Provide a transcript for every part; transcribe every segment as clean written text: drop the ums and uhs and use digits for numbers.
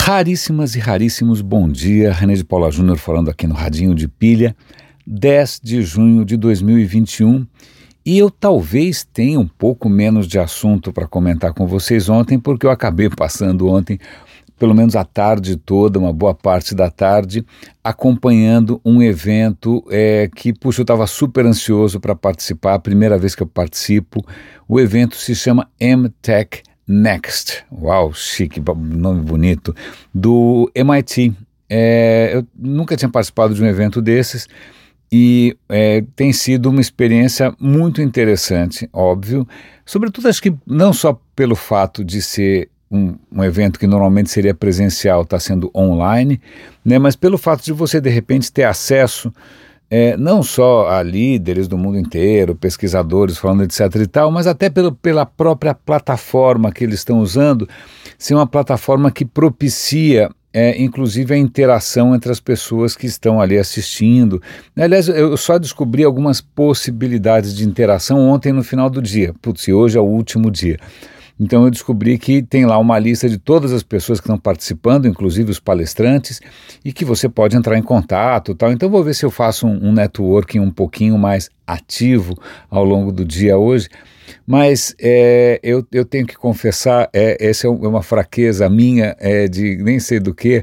Raríssimas e raríssimos bom dia, René de Paula Júnior falando aqui no Radinho de Pilha, 10 de junho de 2021, e eu talvez tenha um pouco menos de assunto para comentar com vocês ontem, porque eu acabei passando ontem, pelo menos a tarde toda, uma boa parte da tarde, acompanhando um evento que, puxa, eu estava super ansioso para participar, a primeira vez que eu participo. O evento se chama MTech Next, uau, chique, nome bonito, do MIT. Eu nunca tinha participado de um evento desses e tem sido uma experiência muito interessante, óbvio, sobretudo acho que não só pelo fato de ser um evento que normalmente seria presencial, está sendo online, né, mas pelo fato de você de repente ter acesso não só a líderes do mundo inteiro, pesquisadores falando etc e tal, mas até pela própria plataforma que eles estão usando, ser uma plataforma que propicia inclusive a interação entre as pessoas que estão ali assistindo. Aliás, eu só descobri algumas possibilidades de interação ontem no final do dia. Putz, e hoje é o último dia. Então eu descobri que tem lá uma lista de todas as pessoas que estão participando, inclusive os palestrantes, e que você pode entrar em contato e tal. Então vou ver se eu faço um networking um pouquinho mais ativo ao longo do dia hoje. Mas eu tenho que confessar, essa é uma fraqueza minha, de nem sei do que,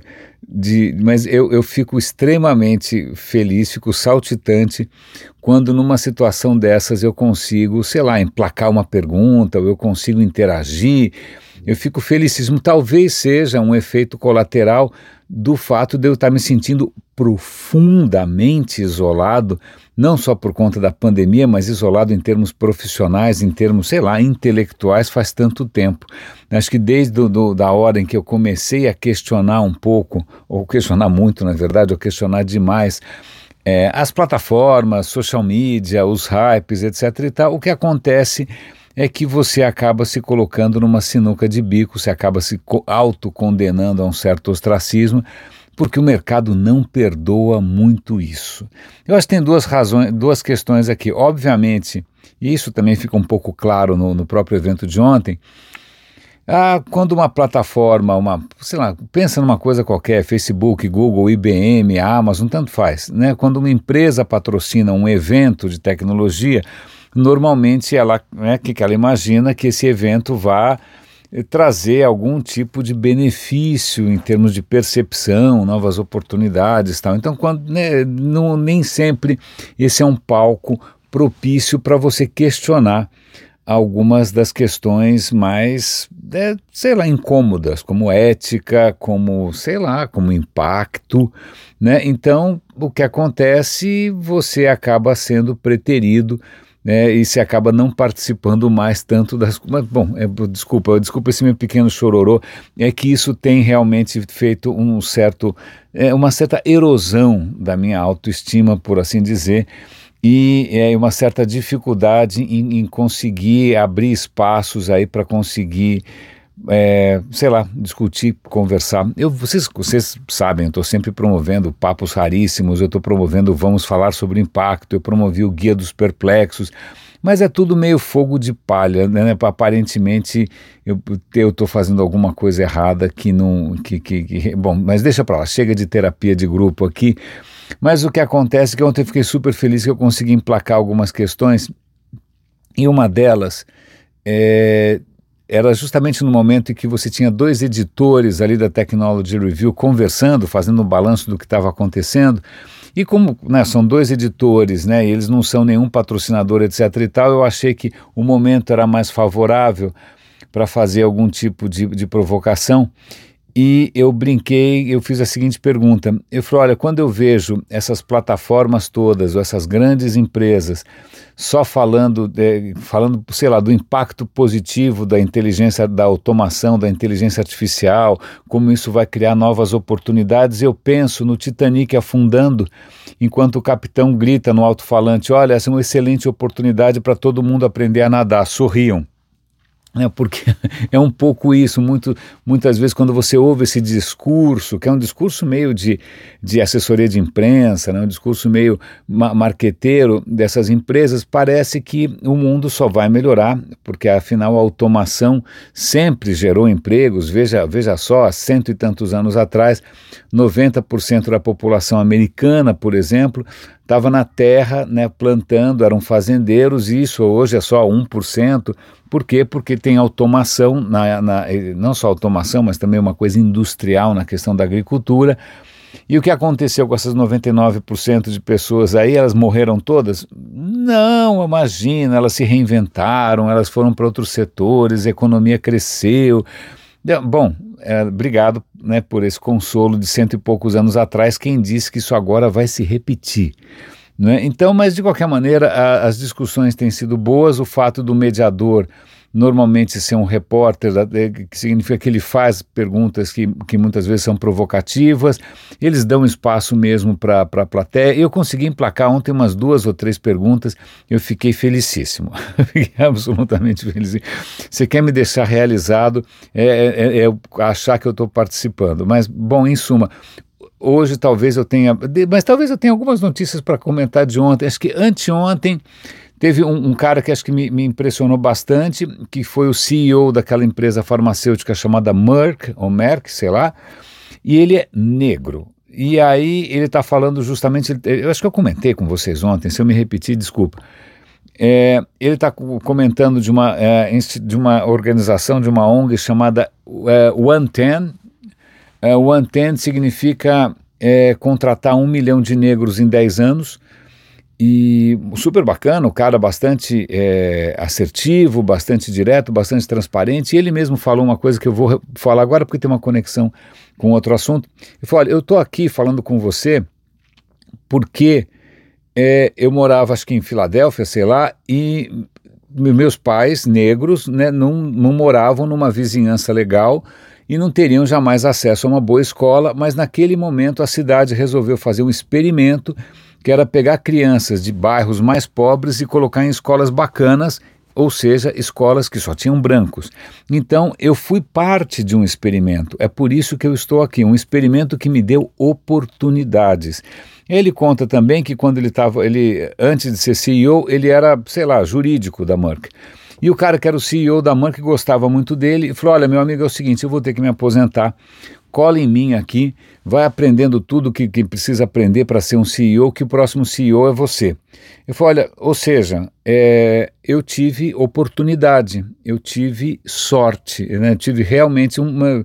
mas eu fico extremamente feliz, fico saltitante quando numa situação dessas eu consigo, sei lá, emplacar uma pergunta, ou eu consigo interagir, eu fico felicíssimo. Talvez seja um efeito colateral do fato de eu estar me sentindo profundamente isolado, não só por conta da pandemia, mas isolado em termos profissionais, em termos, sei lá, intelectuais faz tanto tempo. Acho que desde da hora em que eu comecei a questionar um pouco, ou questionar muito, na verdade, ou questionar demais, as plataformas, social media, os hypes, etc e tal, o que acontece é que você acaba se colocando numa sinuca de bico, você acaba se autocondenando a um certo ostracismo, porque o mercado não perdoa muito isso. Eu acho que tem duas questões aqui. Obviamente, e isso também fica um pouco claro no próprio evento de ontem, quando uma plataforma, sei lá, pensa numa coisa qualquer, Facebook, Google, IBM, Amazon, tanto faz, né? Quando uma empresa patrocina um evento de tecnologia, normalmente ela imagina que esse evento vá trazer algum tipo de benefício em termos de percepção, novas oportunidades e tal. Então, nem sempre esse é um palco propício para você questionar algumas das questões mais, sei lá, incômodas, como ética, como, sei lá, como impacto, né? Então, o que acontece, você acaba sendo preterido, e se acaba não participando mais tanto das... Mas, bom, desculpa esse meu pequeno chororô, é que isso tem realmente feito uma certa erosão da minha autoestima, por assim dizer, e uma certa dificuldade em conseguir abrir espaços aí para conseguir, sei lá, discutir, conversar. Vocês sabem, eu estou sempre promovendo papos raríssimos, eu estou promovendo Vamos Falar sobre Impacto, eu promovi o Guia dos Perplexos, mas é tudo meio fogo de palha, né? Aparentemente eu estou fazendo alguma coisa errada que não... Bom, mas deixa para lá, chega de terapia de grupo aqui. Mas o que acontece é que ontem eu fiquei super feliz que eu consegui emplacar algumas questões, e uma delas era justamente no momento em que você tinha dois editores ali da Technology Review conversando, fazendo um balanço do que estava acontecendo, e como, né, são dois editores, né, e eles não são nenhum patrocinador, etc e tal, eu achei que o momento era mais favorável para fazer algum tipo de provocação. E eu brinquei, eu fiz a seguinte pergunta, eu falei, olha, quando eu vejo essas plataformas todas, ou essas grandes empresas, só falando, sei lá, do impacto positivo da inteligência, da automação, da inteligência artificial, como isso vai criar novas oportunidades, eu penso no Titanic afundando, enquanto o capitão grita no alto-falante, olha, essa é uma excelente oportunidade para todo mundo aprender a nadar, sorriam. porque é um pouco isso, muitas vezes quando você ouve esse discurso, que é um discurso meio de assessoria de imprensa, né, um discurso meio marqueteiro dessas empresas, parece que o mundo só vai melhorar, porque afinal a automação sempre gerou empregos. Veja só, há 100 e tantos anos atrás, 90% da população americana, por exemplo, estava na terra, né, plantando, eram fazendeiros, e isso hoje é só 1%. Por quê? Porque tem automação, não só automação, mas também uma coisa industrial na questão da agricultura. E o que aconteceu com essas 99% de pessoas aí? Elas morreram todas? Não, imagina, elas se reinventaram, elas foram para outros setores, a economia cresceu. Bom, obrigado, né, por esse consolo de 100 e poucos anos atrás. Quem disse que isso agora vai se repetir? Não é? Então, mas de qualquer maneira, as discussões têm sido boas. O fato do mediador normalmente ser um repórter, que significa que ele faz perguntas que muitas vezes são provocativas, eles dão espaço mesmo para a plateia. Eu consegui emplacar ontem umas 2 ou 3 perguntas, eu fiquei felicíssimo, fiquei absolutamente feliz. Você quer me deixar realizado, achar que eu estou participando, mas, bom, em suma, hoje talvez eu tenha algumas notícias para comentar de ontem. Acho que anteontem teve um cara que acho que me impressionou bastante, que foi o CEO daquela empresa farmacêutica chamada Merck, ou Merck, sei lá, e ele é negro. E aí ele está falando justamente, eu acho que eu comentei com vocês ontem, se eu me repetir, desculpa. Ele está comentando de uma organização, de uma ONG chamada 110. 110 significa contratar 1 milhão de negros em 10 anos, e super bacana, o cara bastante assertivo, bastante direto, bastante transparente. E ele mesmo falou uma coisa que eu vou falar agora porque tem uma conexão com outro assunto. Ele falou: olha, eu estou aqui falando com você porque eu morava, acho que em Filadélfia, sei lá, e meus pais negros, né, não moravam numa vizinhança legal e não teriam jamais acesso a uma boa escola, mas naquele momento a cidade resolveu fazer um experimento, que era pegar crianças de bairros mais pobres e colocar em escolas bacanas, ou seja, escolas que só tinham brancos. Então eu fui parte de um experimento, é por isso que eu estou aqui, um experimento que me deu oportunidades. Ele conta também que quando antes de ser CEO, ele era, sei lá, jurídico da Merck. E o cara que era o CEO da Merck gostava muito dele e falou: olha, meu amigo, é o seguinte, eu vou ter que me aposentar, cola em mim aqui, vai aprendendo tudo que precisa aprender para ser um CEO, que o próximo CEO é você. Eu falei: olha, ou seja, eu tive oportunidade, eu tive sorte, né? Eu tive realmente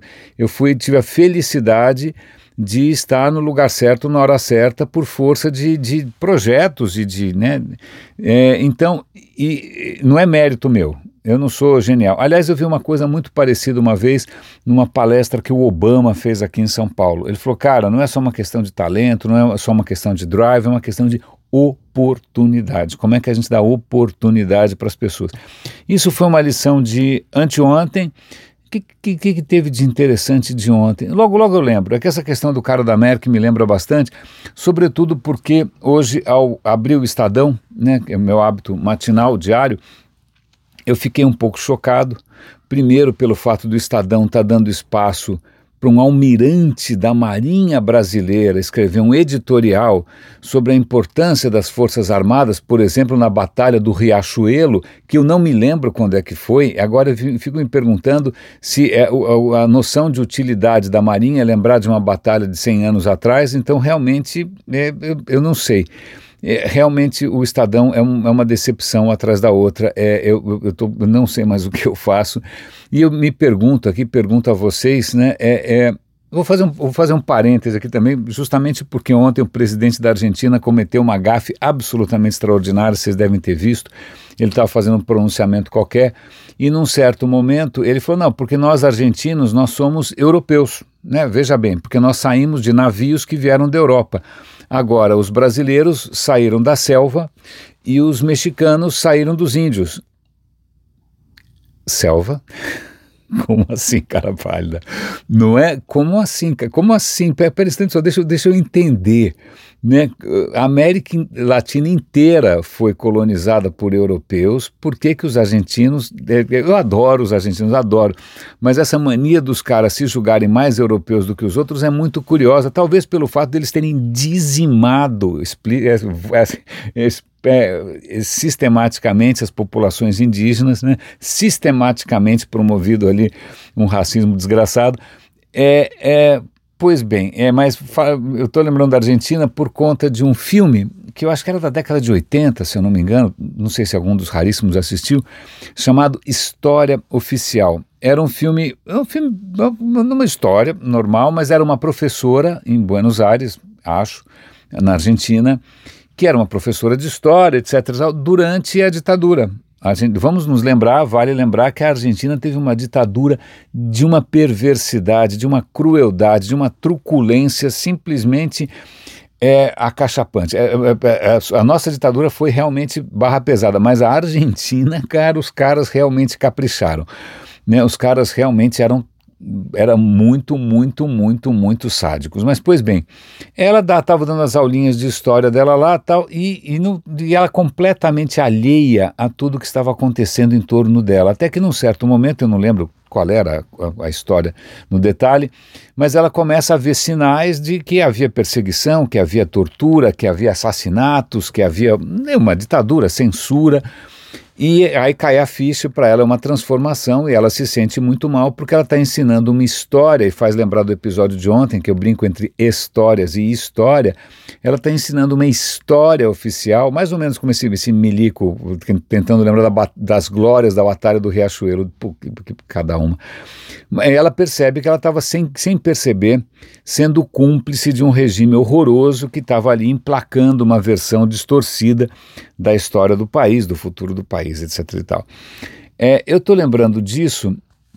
tive a felicidade de estar no lugar certo, na hora certa, por força de projetos e né? Então, não é mérito meu, eu não sou genial. Aliás, eu vi uma coisa muito parecida uma vez numa palestra que o Obama fez aqui em São Paulo. Ele falou: cara, não é só uma questão de talento, não é só uma questão de drive, é uma questão de oportunidade. Como é que a gente dá oportunidade para as pessoas? Isso foi uma lição de anteontem. O que teve de interessante de ontem? Logo eu lembro, é que essa questão do cara da Merck me lembra bastante, sobretudo porque hoje, ao abrir o Estadão, né, que é o meu hábito matinal, diário, eu fiquei um pouco chocado, primeiro pelo fato do Estadão estar dando espaço para um almirante da Marinha Brasileira escrever um editorial sobre a importância das Forças Armadas, por exemplo, na Batalha do Riachuelo, que eu não me lembro quando é que foi. Agora eu fico me perguntando se a noção de utilidade da Marinha é lembrar de uma batalha de 100 anos atrás. Então realmente eu não sei. Realmente o Estadão é uma decepção atrás da outra. Eu não sei mais o que eu faço. E eu me pergunto a vocês, né? Vou fazer um parêntese aqui também, justamente porque ontem o presidente da Argentina cometeu uma gafe absolutamente extraordinária, vocês devem ter visto. Ele estava fazendo um pronunciamento qualquer e num certo momento ele falou: não, porque nós argentinos, nós somos europeus, né? Veja bem, porque nós saímos de navios que vieram da Europa. Agora, os brasileiros saíram da selva e os mexicanos saíram dos índios. Selva? Como assim, cara pálida? Não é? Como assim, cara? Como assim? Pera um instante só, deixa eu entender. Né? A América Latina inteira foi colonizada por europeus. Por que que os argentinos... Eu adoro os argentinos, adoro. Mas essa mania dos caras se julgarem mais europeus do que os outros é muito curiosa. Talvez pelo fato deles terem dizimado sistematicamente as populações indígenas, né? Sistematicamente promovido ali um racismo desgraçado. Pois bem, mas eu estou lembrando da Argentina por conta de um filme que eu acho que era da década de 80, se eu não me engano, não sei se algum dos raríssimos assistiu, chamado História Oficial. Era um filme, numa história normal, mas era uma professora em Buenos Aires, acho, na Argentina, que era uma professora de história, etc., durante a ditadura. Vamos nos lembrar, vale lembrar que a Argentina teve uma ditadura de uma perversidade, de uma crueldade, de uma truculência simplesmente acachapante. A nossa ditadura foi realmente barra pesada, mas a Argentina, cara, os caras realmente capricharam, né? Os caras realmente eram muito, muito, muito, muito sádicos. Mas, pois bem, ela estava dando as aulinhas de história dela lá tal, e ela completamente alheia a tudo que estava acontecendo em torno dela. Até que num certo momento, eu não lembro qual era a história no detalhe, mas ela começa a ver sinais de que havia perseguição, que havia tortura, que havia assassinatos, que havia uma ditadura, censura. E aí cai a ficha, para ela é uma transformação e ela se sente muito mal porque ela está ensinando uma história, e faz lembrar do episódio de ontem, que eu brinco entre histórias e história. Ela está ensinando uma história oficial, mais ou menos como esse milico, tentando lembrar das glórias da Batalha do Riachuelo, cada uma. Ela percebe que ela estava, sem perceber, sendo cúmplice de um regime horroroso que estava ali emplacando uma versão distorcida da história do país, do futuro do país, etc. e tal. Eu estou lembrando disso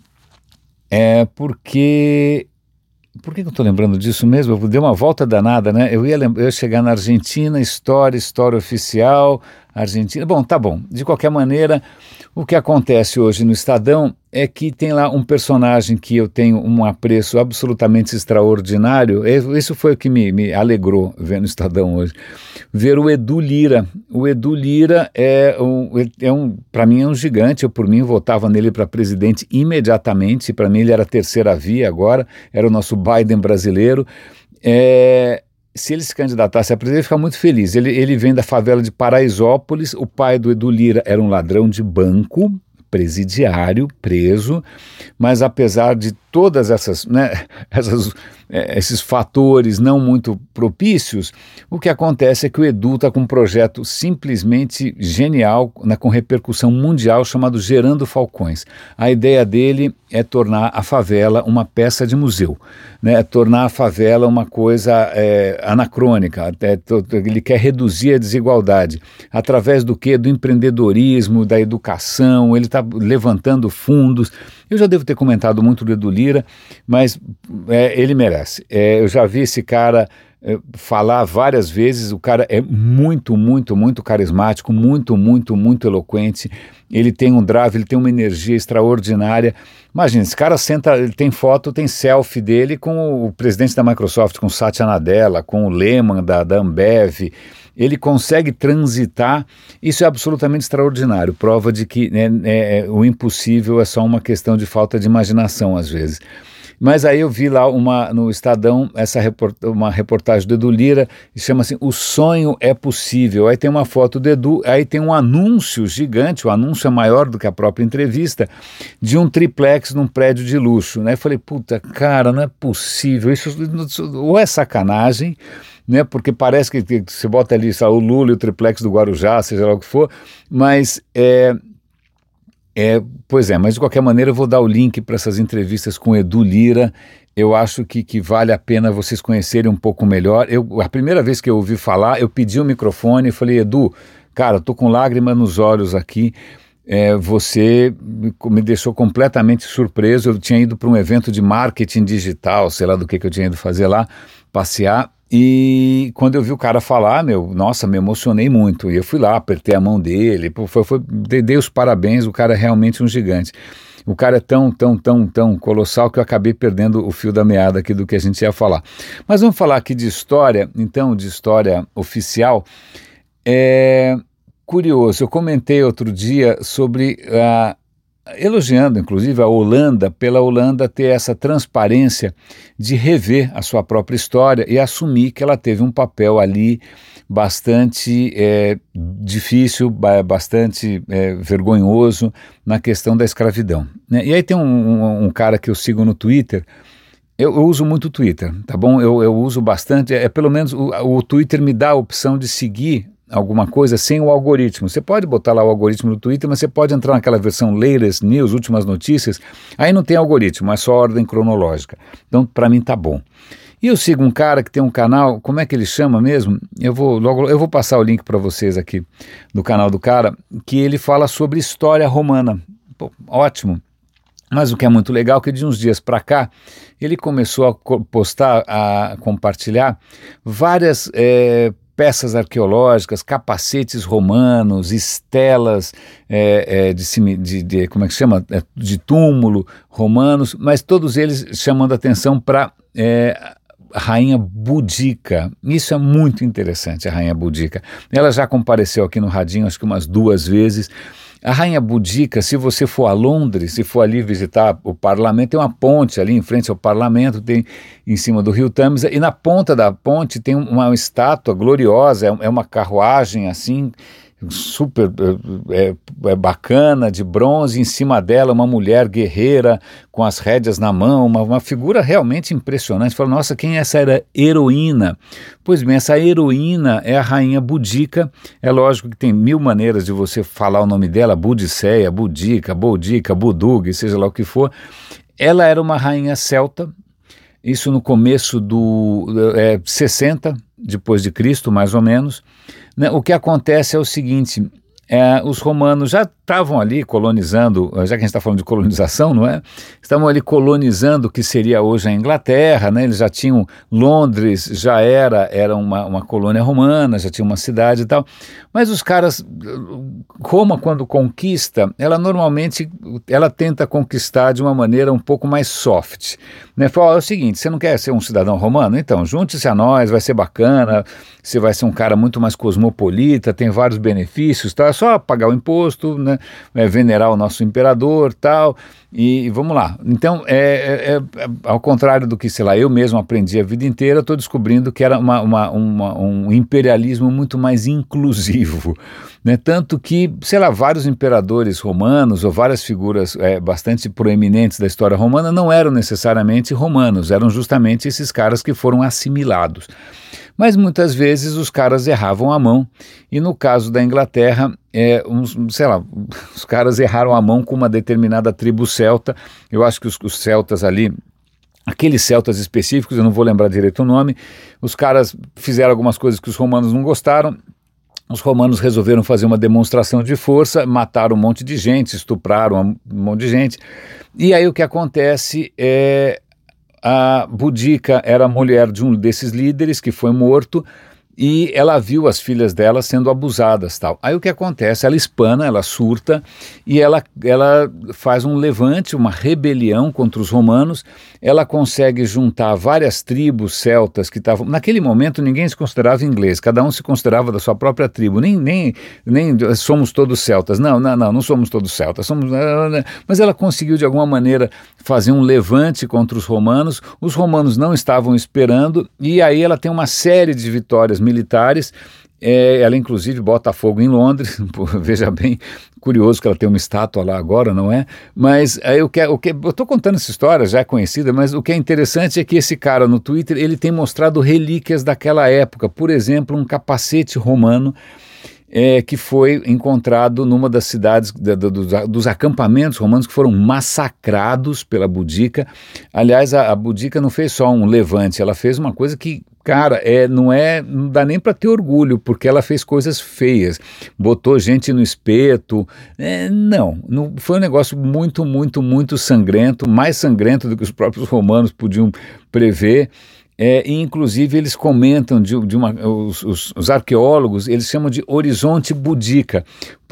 porque... Por que eu estou lembrando disso mesmo? Eu dei uma volta danada, né? Eu ia chegar na Argentina, história oficial, Argentina... Bom, tá bom. De qualquer maneira, o que acontece hoje no Estadão é que tem lá um personagem que eu tenho um apreço absolutamente extraordinário. Isso foi o que me alegrou ver no Estadão hoje. Ver o Edu Lyra. O Edu Lyra para mim é um gigante. Eu, por mim, votava nele para presidente imediatamente. Para mim, ele era a terceira via agora, era o nosso Biden brasileiro. Se ele se candidatasse a presidente, eu ia ficar muito feliz. Ele vem da favela de Paraisópolis. O pai do Edu Lyra era um ladrão de banco, presidiário, preso, mas apesar de todas esses fatores não muito propícios, o que acontece é que o Edu está com um projeto simplesmente genial, com repercussão mundial, chamado Gerando Falcões. A ideia dele é tornar a favela uma peça de museu, né? Tornar a favela uma coisa anacrônica. Ele quer reduzir a desigualdade. Através do quê? Do empreendedorismo, da educação. Ele está levantando fundos. Eu já devo ter comentado muito do Edu Lyra, mas ele merece. Eu já vi esse cara falar várias vezes. O cara é muito, muito, muito carismático, muito, muito, muito eloquente. Ele tem um drive, ele tem uma energia extraordinária. Imagina, esse cara senta, ele tem foto, tem selfie dele com o presidente da Microsoft, com o Satya Nadella, com o Lehman da Ambev. Ele consegue transitar, isso é absolutamente extraordinário, prova de que o impossível é só uma questão de falta de imaginação às vezes. Mas aí eu vi lá no Estadão uma reportagem do Edu Lyra, que chama assim, O Sonho é Possível. Aí tem uma foto do Edu, aí tem um anúncio gigante, o anúncio é maior do que a própria entrevista, de um triplex num prédio de luxo, né? Eu falei, puta, cara, não é possível, isso ou é sacanagem, né? Porque parece que você bota ali o Lula e o triplex do Guarujá, seja lá o que for, mas pois é, mas de qualquer maneira eu vou dar o link para essas entrevistas com o Edu Lyra. Eu acho que vale a pena vocês conhecerem um pouco melhor. A primeira vez que eu ouvi falar, eu pedi o microfone e falei, Edu, cara, eu tô com lágrima nos olhos aqui, você me deixou completamente surpreso. Eu tinha ido para um evento de marketing digital, sei lá do que eu tinha ido fazer lá, passear, e quando eu vi o cara falar, nossa, me emocionei muito, e eu fui lá, apertei a mão dele, dei os parabéns, o cara é realmente um gigante. o cara é tão colossal que eu acabei perdendo o fio da meada aqui do que a gente ia falar. Mas vamos falar aqui de história, então, de história oficial. Curioso, eu comentei outro dia sobre elogiando, inclusive, a Holanda, pela Holanda ter essa transparência de rever a sua própria história e assumir que ela teve um papel ali bastante difícil, bastante vergonhoso na questão da escravidão, né? E aí tem um cara que eu sigo no Twitter. Eu uso muito o Twitter, tá bom? Eu uso bastante, pelo menos o Twitter me dá a opção de seguir alguma coisa sem o algoritmo. Você pode botar lá o algoritmo no Twitter, mas você pode entrar naquela versão Latest News, últimas notícias, aí não tem algoritmo, é só ordem cronológica. Então, para mim tá bom. E eu sigo um cara que tem um canal, como é que ele chama mesmo? Eu vou passar o link para vocês aqui do canal do cara, que ele fala sobre história romana. Pô, ótimo. Mas o que é muito legal é que de uns dias para cá, ele começou a postar, a compartilhar várias peças arqueológicas, capacetes romanos, estelas como é que chama? De túmulo romanos, mas todos eles chamando atenção para a rainha Boudica. Isso é muito interessante, a rainha Boudica. Ela já compareceu aqui no Radinho, acho que umas 2 vezes. A rainha Boudica, se você for a Londres, se for ali visitar o parlamento, tem uma ponte ali em frente ao parlamento, tem em cima do rio Tâmisa, e na ponta da ponte tem uma estátua gloriosa, é uma carruagem assim, super bacana, de bronze, em cima dela uma mulher guerreira com as rédeas na mão, uma figura realmente impressionante. Fala, nossa, quem é essa heroína? Pois bem, essa heroína é a rainha Boudica. É lógico que tem 1000 maneiras de você falar o nome dela, Boudicéia, Boudica, Boudica, Budug, seja lá o que for. Ela era uma rainha celta, isso no começo do 60 depois de Cristo, mais ou menos. O que acontece é o seguinte, os romanos já estavam ali colonizando, já que a gente está falando de colonização, não é? Estavam ali colonizando o que seria hoje a Inglaterra, né? Eles já tinham, Londres já era uma colônia romana, já tinha uma cidade e tal, mas os caras, Roma quando conquista, ela normalmente, tenta conquistar de uma maneira um pouco mais soft, né? Fala, é o seguinte, você não quer ser um cidadão romano? Então, junte-se a nós, vai ser bacana, você vai ser um cara muito mais cosmopolita, tem vários benefícios, tá? É só pagar o imposto, né? Venerar o nosso imperador, tal, e vamos lá. Então, ao contrário do que, sei lá, eu mesmo aprendi a vida inteira, eu estou descobrindo que era um imperialismo muito mais inclusivo, né? Tanto que, sei lá, vários imperadores romanos ou várias figuras bastante proeminentes da história romana não eram necessariamente romanos, eram justamente esses caras que foram assimilados. Mas muitas vezes os caras erravam a mão, e no caso da Inglaterra, os caras erraram a mão com uma determinada tribo celta. Eu acho que os celtas ali, aqueles celtas específicos, eu não vou lembrar direito o nome, os caras fizeram algumas coisas que os romanos não gostaram. Os romanos resolveram fazer uma demonstração de força, mataram um monte de gente, estupraram um monte de gente, e aí o que acontece a Boudica era mulher de um desses líderes que foi morto, e ela viu as filhas dela sendo abusadas, tal. Aí o que acontece? Ela espana, ela surta, e ela faz um levante, uma rebelião contra os romanos. Ela consegue juntar várias tribos celtas que estavam... Naquele momento ninguém se considerava inglês, cada um se considerava da sua própria tribo, nem somos todos celtas, não somos todos celtas, mas ela conseguiu de alguma maneira fazer um levante contra os romanos não estavam esperando, e aí ela tem uma série de vitórias militares. Ela inclusive bota fogo em Londres, veja bem, curioso que ela tem uma estátua lá agora, não é? Mas aí eu estou contando essa história, já é conhecida, mas o que é interessante é que esse cara no Twitter, ele tem mostrado relíquias daquela época, por exemplo, um capacete romano que foi encontrado numa das cidades, dos acampamentos romanos que foram massacrados pela Boudica. Aliás, a Boudica não fez só um levante, ela fez uma coisa que, cara, não dá nem para ter orgulho, porque ela fez coisas feias, botou gente no espeto, não foi um negócio muito, muito, muito sangrento, mais sangrento do que os próprios romanos podiam prever. E inclusive eles comentam os arqueólogos, eles chamam de horizonte Boudica,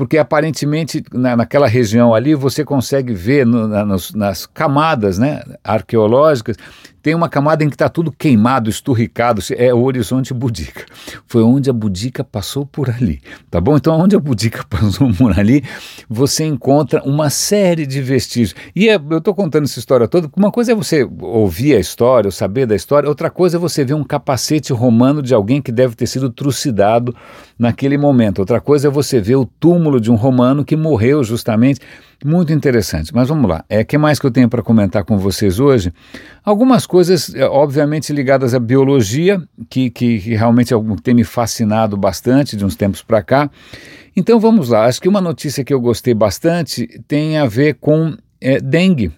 porque aparentemente naquela região ali você consegue ver nas camadas, né, arqueológicas, tem uma camada em que está tudo queimado, esturricado, é o horizonte Boudica. Foi onde a Boudica passou por ali, tá bom? Então, onde a Boudica passou por ali, você encontra uma série de vestígios. E eu estou contando essa história toda, uma coisa é você ouvir a história, ou saber da história, outra coisa é você ver um capacete romano de alguém que deve ter sido trucidado naquele momento. Outra coisa é você ver o túmulo de um romano que morreu justamente. Muito interessante, mas vamos lá. Que mais que eu tenho para comentar com vocês hoje? Algumas coisas, obviamente, ligadas à biologia, que realmente tem me fascinado bastante de uns tempos para cá. Então vamos lá, acho que uma notícia que eu gostei bastante tem a ver com dengue.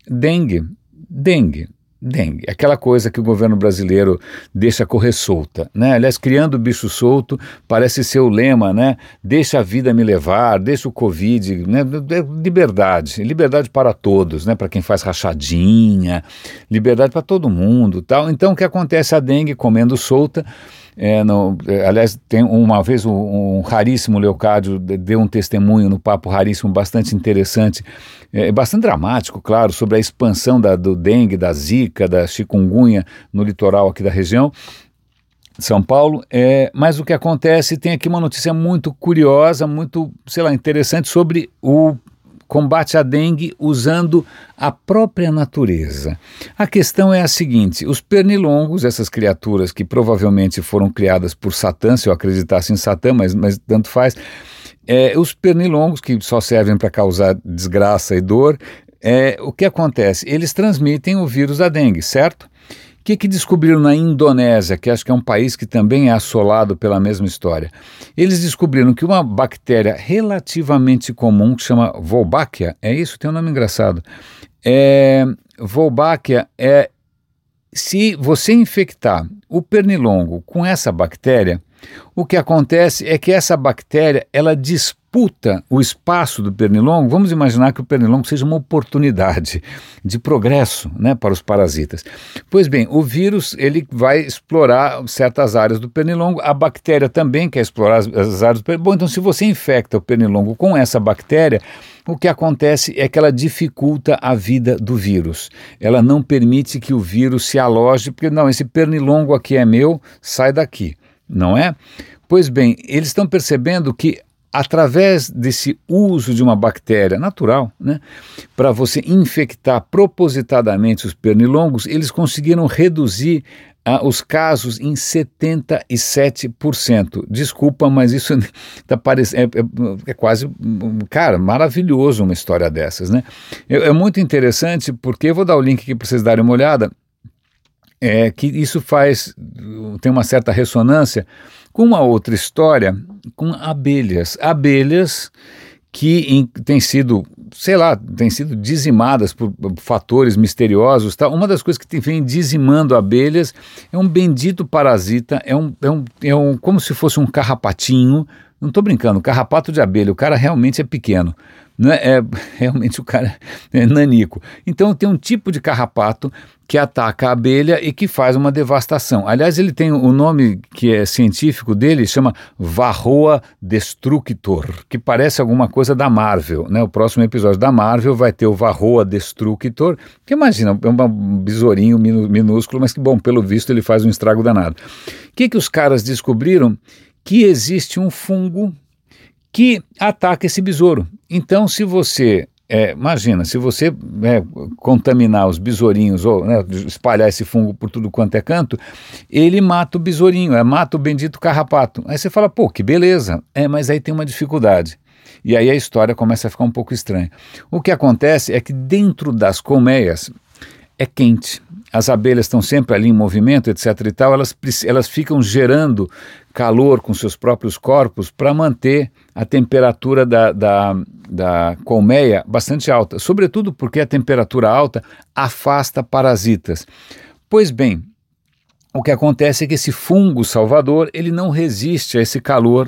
Dengue, aquela coisa que o governo brasileiro deixa correr solta, né? Aliás, criando bicho solto parece ser o lema, né? Deixa a vida me levar, deixa o Covid, né? Liberdade para todos, né? Para quem faz rachadinha, liberdade para todo mundo, tal. Então o que acontece? A dengue comendo solta. Aliás, tem uma vez um raríssimo Leocádio deu um testemunho no Papo Raríssimo bastante interessante, bastante dramático, claro, sobre a expansão do dengue, da zika, da chikungunya no litoral aqui da região de São Paulo. Mas o que acontece, tem aqui uma notícia muito curiosa, muito, interessante sobre o combate à dengue usando a própria natureza. A questão é a seguinte: os pernilongos, essas criaturas que provavelmente foram criadas por Satã, se eu acreditasse em Satã, mas tanto faz, os pernilongos que só servem para causar desgraça e dor, o que acontece? Eles transmitem o vírus da dengue, certo? O que descobriram na Indonésia, que acho que é um país que também é assolado pela mesma história? Eles descobriram que uma bactéria relativamente comum, que chama Wolbachia, isso? Tem um nome engraçado. Wolbachia se você infectar o pernilongo com essa bactéria, o que acontece é que essa bactéria, ela disputa o espaço do pernilongo. Vamos imaginar que o pernilongo seja uma oportunidade de progresso, né, para os parasitas. Pois bem, o vírus, ele vai explorar certas áreas do pernilongo, a bactéria também quer explorar as áreas do pernilongo. Bom, então se você infecta o pernilongo com essa bactéria, o que acontece é que ela dificulta a vida do vírus. Ela não permite que o vírus se aloje, porque não, esse pernilongo aqui é meu, sai daqui. Não é? Pois bem, eles estão percebendo que através desse uso de uma bactéria natural, né, para você infectar propositadamente os pernilongos, eles conseguiram reduzir os casos em 77%. Desculpa, mas isso tá parecendo, é quase, cara, maravilhoso uma história dessas, né? É muito interessante, porque eu vou dar o link aqui para vocês darem uma olhada. Que isso tem uma certa ressonância com uma outra história, com abelhas. Abelhas que têm sido dizimadas por fatores misteriosos. Tá? Uma das coisas que vem dizimando abelhas é um bendito parasita, como se fosse um carrapatinho. Não estou brincando, carrapato de abelha, o cara realmente é pequeno. Né? Realmente o cara é nanico. Então tem um tipo de carrapato que ataca a abelha e que faz uma devastação. Aliás, ele tem o nome que é científico dele, chama Varroa destructor, que parece alguma coisa da Marvel, né? O próximo episódio da Marvel vai ter o Varroa destructor, que imagina, é um besourinho minúsculo, mas que, bom, pelo visto ele faz um estrago danado. O que os caras descobriram? Que existe um fungo que ataca esse besouro. Então, se você, se você contaminar os besourinhos ou espalhar esse fungo por tudo quanto é canto, ele mata o besourinho, mata o bendito carrapato. Aí você fala, pô, que beleza, mas aí tem uma dificuldade. E aí a história começa a ficar um pouco estranha. O que acontece é que dentro das colmeias é quente. As abelhas estão sempre ali em movimento, etc. e tal, elas ficam gerando calor com seus próprios corpos para manter a temperatura da colmeia bastante alta, sobretudo porque a temperatura alta afasta parasitas. Pois bem, o que acontece é que esse fungo salvador, ele não resiste a esse calor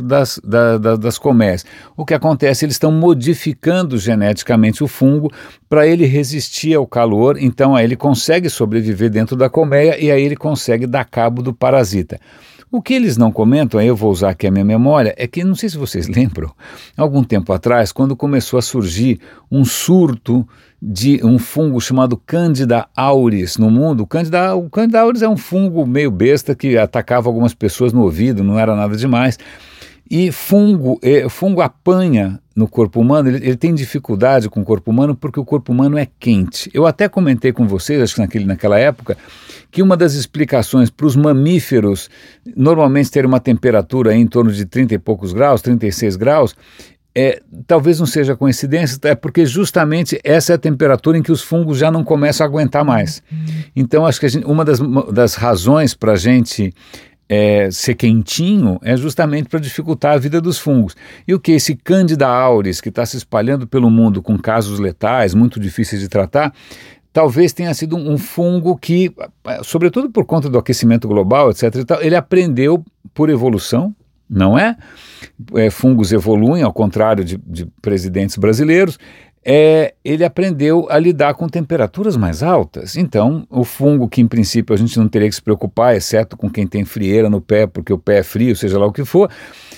das colmeias. O que acontece, eles estão modificando geneticamente o fungo para ele resistir ao calor, então aí ele consegue sobreviver dentro da colmeia e aí ele consegue dar cabo do parasita. O que eles não comentam, aí eu vou usar aqui a minha memória, é que, não sei se vocês lembram, algum tempo atrás, quando começou a surgir um surto de um fungo chamado Candida auris no mundo. O Candida auris é um fungo meio besta que atacava algumas pessoas no ouvido, não era nada demais. E fungo apanha no corpo humano, ele tem dificuldade com o corpo humano porque o corpo humano é quente. Eu até comentei com vocês, acho que naquela época, que uma das explicações para os mamíferos normalmente terem uma temperatura aí em torno de 30 e poucos graus, 36 graus, talvez não seja coincidência, é porque justamente essa é a temperatura em que os fungos já não começam a aguentar mais. Então acho que uma das razões para a gente ser quentinho é justamente para dificultar a vida dos fungos. E o que esse Candida auris, que está se espalhando pelo mundo com casos letais, muito difíceis de tratar, talvez tenha sido um fungo que, sobretudo por conta do aquecimento global, etc. e tal, ele aprendeu por evolução, não é? Fungos evoluem, ao contrário de presidentes brasileiros, ele aprendeu a lidar com temperaturas mais altas. Então, o fungo que em princípio a gente não teria que se preocupar, exceto com quem tem frieira no pé, porque o pé é frio, seja lá o que for,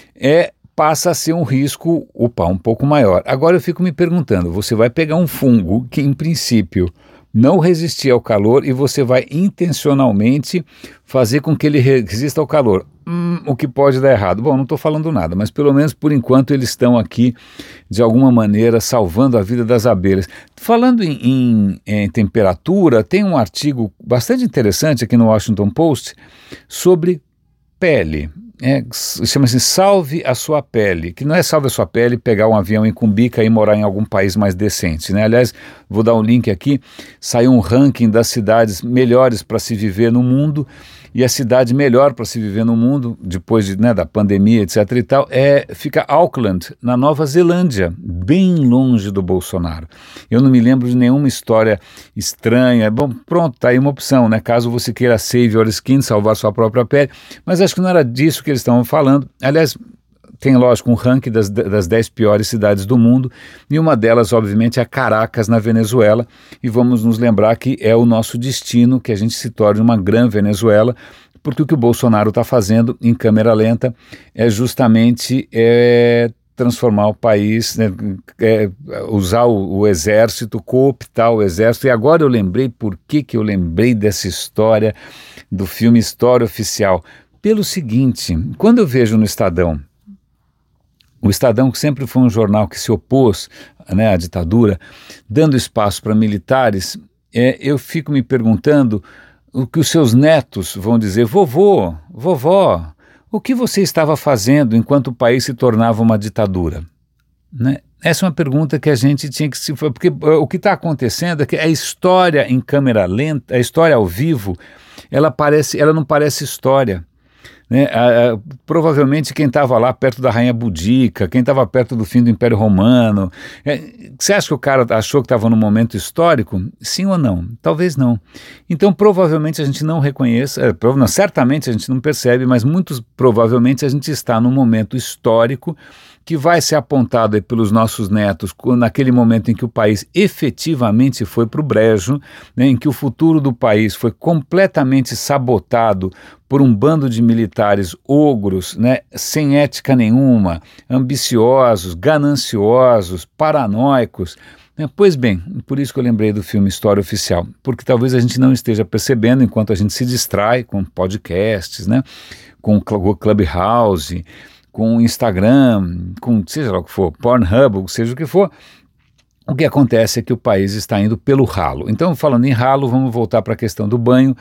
passa a ser um risco, um pouco maior. Agora eu fico me perguntando, você vai pegar um fungo que em princípio não resistia ao calor e você vai intencionalmente fazer com que ele resista ao calor. O que pode dar errado? Bom, não estou falando nada, mas pelo menos por enquanto eles estão aqui de alguma maneira salvando a vida das abelhas. Falando em temperatura, tem um artigo bastante interessante aqui no Washington Post sobre pele. Chama-se Salve a Sua Pele, que não é salve a sua pele, pegar um avião em Cumbica e morar em algum país mais decente, né? Aliás, vou dar um link aqui, saiu um ranking das cidades melhores para se viver no mundo, e a cidade melhor para se viver no mundo, depois da pandemia, etc. e tal, fica Auckland, na Nova Zelândia, bem longe do Bolsonaro. Eu não me lembro de nenhuma história estranha. Bom, pronto, tá aí uma opção, né? Caso você queira save your skin, salvar sua própria pele, mas acho que não era disso que eles estavam falando. Aliás, tem, lógico, um ranking das 10 piores cidades do mundo, e uma delas, obviamente, é Caracas, na Venezuela, e vamos nos lembrar que é o nosso destino que a gente se torne uma grande Venezuela, porque o que o Bolsonaro está fazendo em câmera lenta é justamente transformar o país, né, usar o exército, cooptar o exército. E agora eu lembrei por que eu lembrei dessa história do filme História Oficial. Pelo seguinte, quando eu vejo no Estadão, o Estadão, que sempre foi um jornal que se opôs, né, à ditadura, dando espaço para militares, eu fico me perguntando o que os seus netos vão dizer: vovô, vovó, o que você estava fazendo enquanto o país se tornava uma ditadura? Né? Essa é uma pergunta que a gente tinha que se... Porque o que está acontecendo é que a história em câmera lenta, a história ao vivo, ela não parece história. Né? Provavelmente quem estava lá perto da Rainha Boudica, quem estava perto do fim do Império Romano, você acha que o cara achou que estava num momento histórico? Sim ou não? Talvez não. Então provavelmente a gente não reconhece, certamente a gente não percebe, mas muito provavelmente a gente está num momento histórico que vai ser apontado aí pelos nossos netos naquele momento em que o país efetivamente foi para o brejo, né, em que o futuro do país foi completamente sabotado por um bando de militares ogros, né, sem ética nenhuma, ambiciosos, gananciosos, paranoicos. Pois bem, por isso que eu lembrei do filme História Oficial, porque talvez a gente não esteja percebendo enquanto a gente se distrai com podcasts, né, com o Clubhouse, com Instagram, com seja lá o que for, Pornhub, seja o que for. O que acontece é que o país está indo pelo ralo. Então, falando em ralo, vamos voltar para a questão do banho.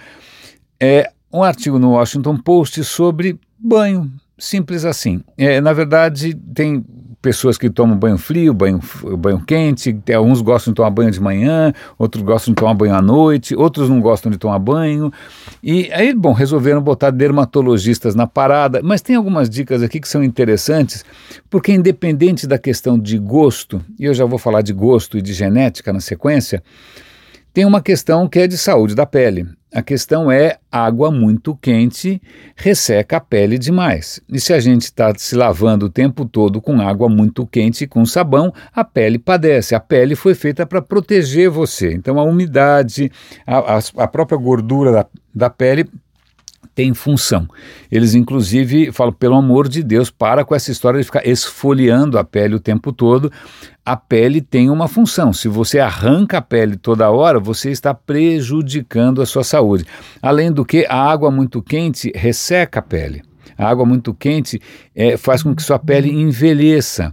Um artigo no Washington Post sobre banho, simples assim. Na verdade, tem pessoas que tomam banho frio, banho quente, alguns gostam de tomar banho de manhã, outros gostam de tomar banho à noite, outros não gostam de tomar banho. E aí, bom, resolveram botar dermatologistas na parada, mas tem algumas dicas aqui que são interessantes, porque independente da questão de gosto, e eu já vou falar de gosto e de genética na sequência, tem uma questão que é de saúde da pele. A questão é água muito quente resseca a pele demais. E se a gente está se lavando o tempo todo com água muito quente e com sabão, a pele padece. A pele foi feita para proteger você. Então a umidade, a própria gordura da pele tem função. Eles inclusive falam, pelo amor de Deus, para com essa história de ficar esfoliando a pele o tempo todo. A pele tem uma função. Se você arranca a pele toda hora, você está prejudicando a sua saúde. Além do que, a água muito quente resseca a pele. A água muito quente faz com que sua pele envelheça.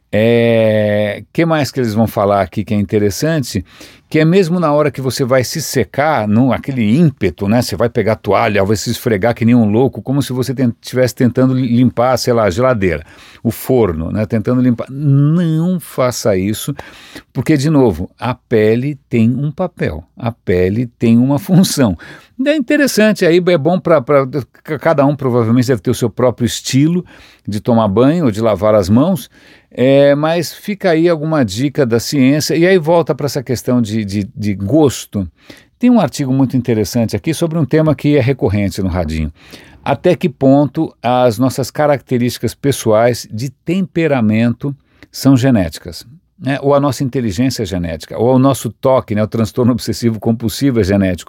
Que mais que eles vão falar aqui que é interessante? Que é mesmo na hora que você vai se secar, aquele ímpeto, né? Você vai pegar a toalha, vai se esfregar que nem um louco, como se você estivesse tentando limpar, sei lá, a geladeira, o forno, né? Tentando limpar. não faça isso, porque, de novo, a pele tem um papel, a pele tem uma função. É interessante, aí é bom para cada um, provavelmente deve ter o seu próprio estilo de tomar banho ou de lavar as mãos, mas fica aí alguma dica da ciência, e aí volta para essa questão de gosto. Tem um artigo muito interessante aqui sobre um tema que é recorrente no Radinho. Até que ponto as nossas características pessoais de temperamento são genéticas, né? Ou a nossa inteligência é genética, ou o nosso toque, né? O transtorno obsessivo compulsivo é genético.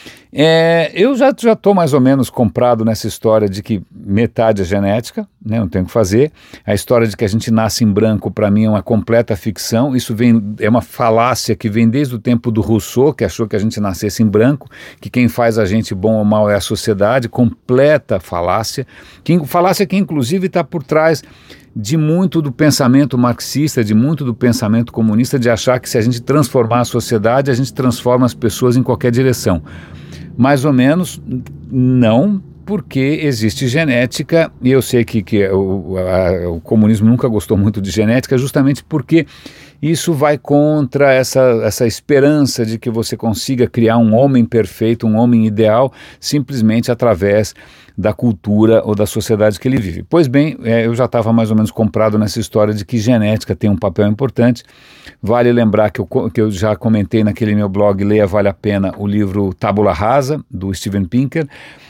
Eu já estou mais ou menos comprado nessa história de que metade é genética, né, não tem o que fazer. A história de que a gente nasce em branco, para mim, é uma completa ficção. Isso é uma falácia que vem desde o tempo do Rousseau, que achou que a gente nascesse em branco, que quem faz a gente bom ou mal é a sociedade. Completa falácia, falácia que inclusive está por trás de muito do pensamento marxista, de muito do pensamento comunista, de achar que se a gente transformar a sociedade, a gente transforma as pessoas em qualquer direção. Mais ou menos não, porque existe genética, e eu sei que o comunismo nunca gostou muito de genética, justamente porque isso vai contra essa esperança de que você consiga criar um homem perfeito, um homem ideal, simplesmente através da cultura ou da sociedade que ele vive. Pois bem, eu já estava mais ou menos comprado nessa história de que genética tem um papel importante. Vale lembrar que eu já comentei naquele meu blog Leia Vale a Pena o livro Tábula Rasa, do Steven Pinker,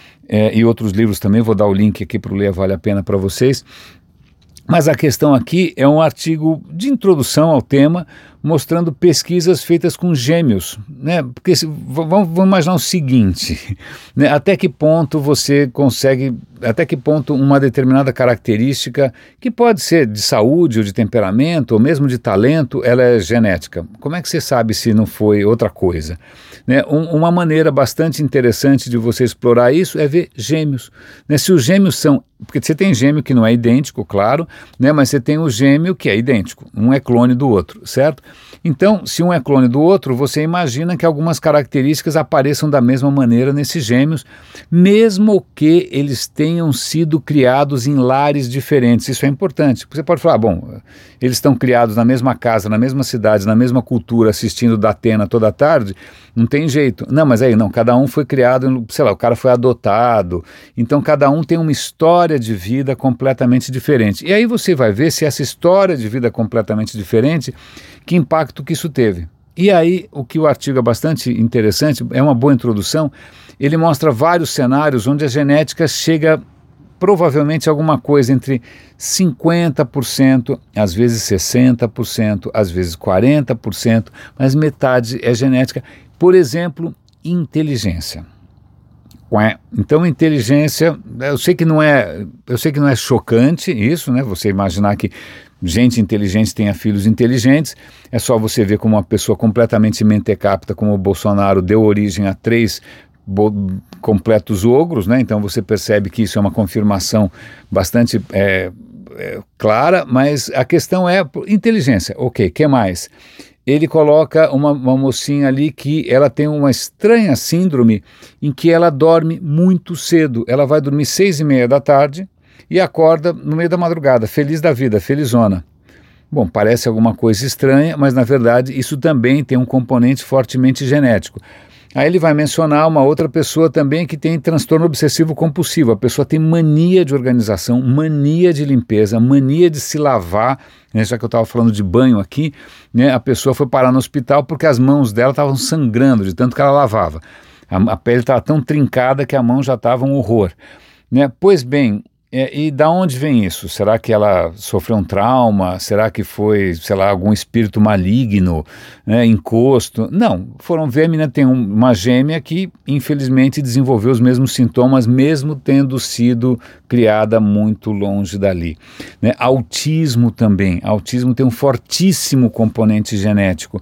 e outros livros também. Vou dar o link aqui para o Leia Vale a Pena para vocês. Mas a questão aqui é um artigo de introdução ao tema, mostrando pesquisas feitas com gêmeos, né? Porque vamos imaginar o seguinte, né? Até que ponto você consegue, até que ponto uma determinada característica, que pode ser de saúde ou de temperamento, ou mesmo de talento, ela é genética. Como é que você sabe se não foi outra coisa? Né? Uma maneira bastante interessante de você explorar isso é ver gêmeos, né? Se os gêmeos são, porque você tem gêmeo que não é idêntico, claro, né? Mas você tem o gêmeo que é idêntico, um é clone do outro, certo? Então, se um é clone do outro, você imagina que algumas características apareçam da mesma maneira nesses gêmeos, mesmo que eles tenham sido criados em lares diferentes. Isso é importante. Você pode falar, bom, eles estão criados na mesma casa, na mesma cidade, na mesma cultura, assistindo Datena toda tarde, não tem jeito. Não, mas aí não, cada um foi criado, sei lá, o cara foi adotado, então cada um tem uma história de vida completamente diferente. E aí você vai ver se essa história de vida completamente diferente, que impacto que isso teve. E aí, o que o artigo é bastante interessante, é uma boa introdução, ele mostra vários cenários onde a genética chega provavelmente a alguma coisa entre 50%, às vezes 60%, às vezes 40%, mas metade é genética. Por exemplo, inteligência. Então, inteligência, eu sei que não é chocante isso, né? Você imaginar que gente inteligente tenha filhos inteligentes, é só você ver como uma pessoa completamente mentecapta, como o Bolsonaro, deu origem a 3 completos ogros, né? Então você percebe que isso é uma confirmação bastante clara, mas a questão é inteligência. Ok, que mais? Ele coloca uma mocinha ali que ela tem uma estranha síndrome em que ela dorme muito cedo. Ela vai dormir 6:30 da tarde e acorda no meio da madrugada, feliz da vida, felizona. Bom, parece alguma coisa estranha, mas na verdade isso também tem um componente fortemente genético. Aí ele vai mencionar uma outra pessoa também que tem transtorno obsessivo compulsivo. A pessoa tem mania de organização, mania de limpeza, mania de se lavar, né, já que eu estava falando de banho aqui, né, a pessoa foi parar no hospital porque as mãos dela estavam sangrando de tanto que ela lavava. A pele estava tão trincada que a mão já estava um horror. Né? Pois bem, e da onde vem isso? Será que ela sofreu um trauma? Será que foi, sei lá, algum espírito maligno, né, encosto? Não, foram ver, a menina tem uma gêmea que infelizmente desenvolveu os mesmos sintomas, mesmo tendo sido criada muito longe dali. Né? Autismo também, autismo tem um fortíssimo componente genético.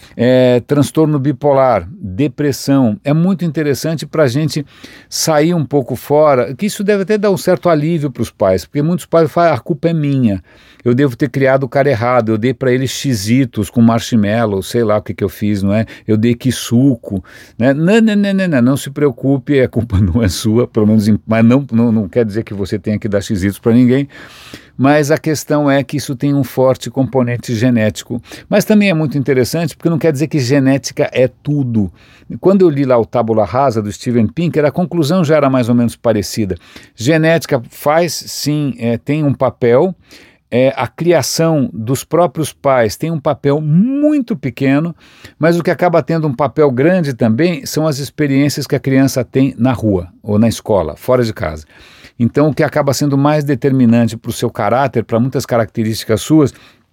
Transtorno bipolar, depressão, é muito interessante para a gente sair um pouco fora, que isso deve até dar um certo alívio para os pais, porque muitos pais falam, a culpa é minha, eu devo ter criado o cara errado, eu dei para ele Cheezitos com marshmallow, sei lá o que eu fiz, não é? Eu dei que suco, né? Não se preocupe, a culpa não é sua, pelo menos, mas não quer dizer que você tenha que dar Cheezitos para ninguém, mas a questão é que isso tem um forte componente genético. Mas também é muito interessante porque não quer dizer que genética é tudo. Quando eu li lá o Tábula Rasa do Steven Pinker, a conclusão já era mais ou menos parecida. Genética faz, sim, tem um papel. A criação dos próprios pais tem um papel muito pequeno, mas o que acaba tendo um papel grande também são as experiências que a criança tem na rua ou na escola, fora de casa. Então, o que acaba sendo mais determinante para o seu caráter, para muitas características suas,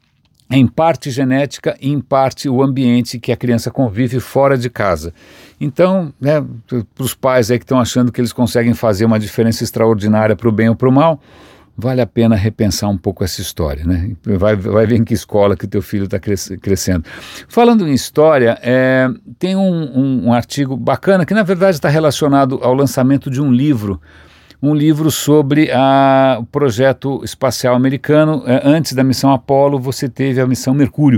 é em parte genética e em parte o ambiente que a criança convive fora de casa. Então, né, para os pais aí que estão achando que eles conseguem fazer uma diferença extraordinária para o bem ou para o mal, vale a pena repensar um pouco essa história, né? Vai ver em que escola que o teu filho está crescendo. Falando em história, tem um artigo bacana que na verdade está relacionado ao lançamento de um livro sobre o projeto espacial americano. Antes da missão Apollo, você teve a missão Mercúrio,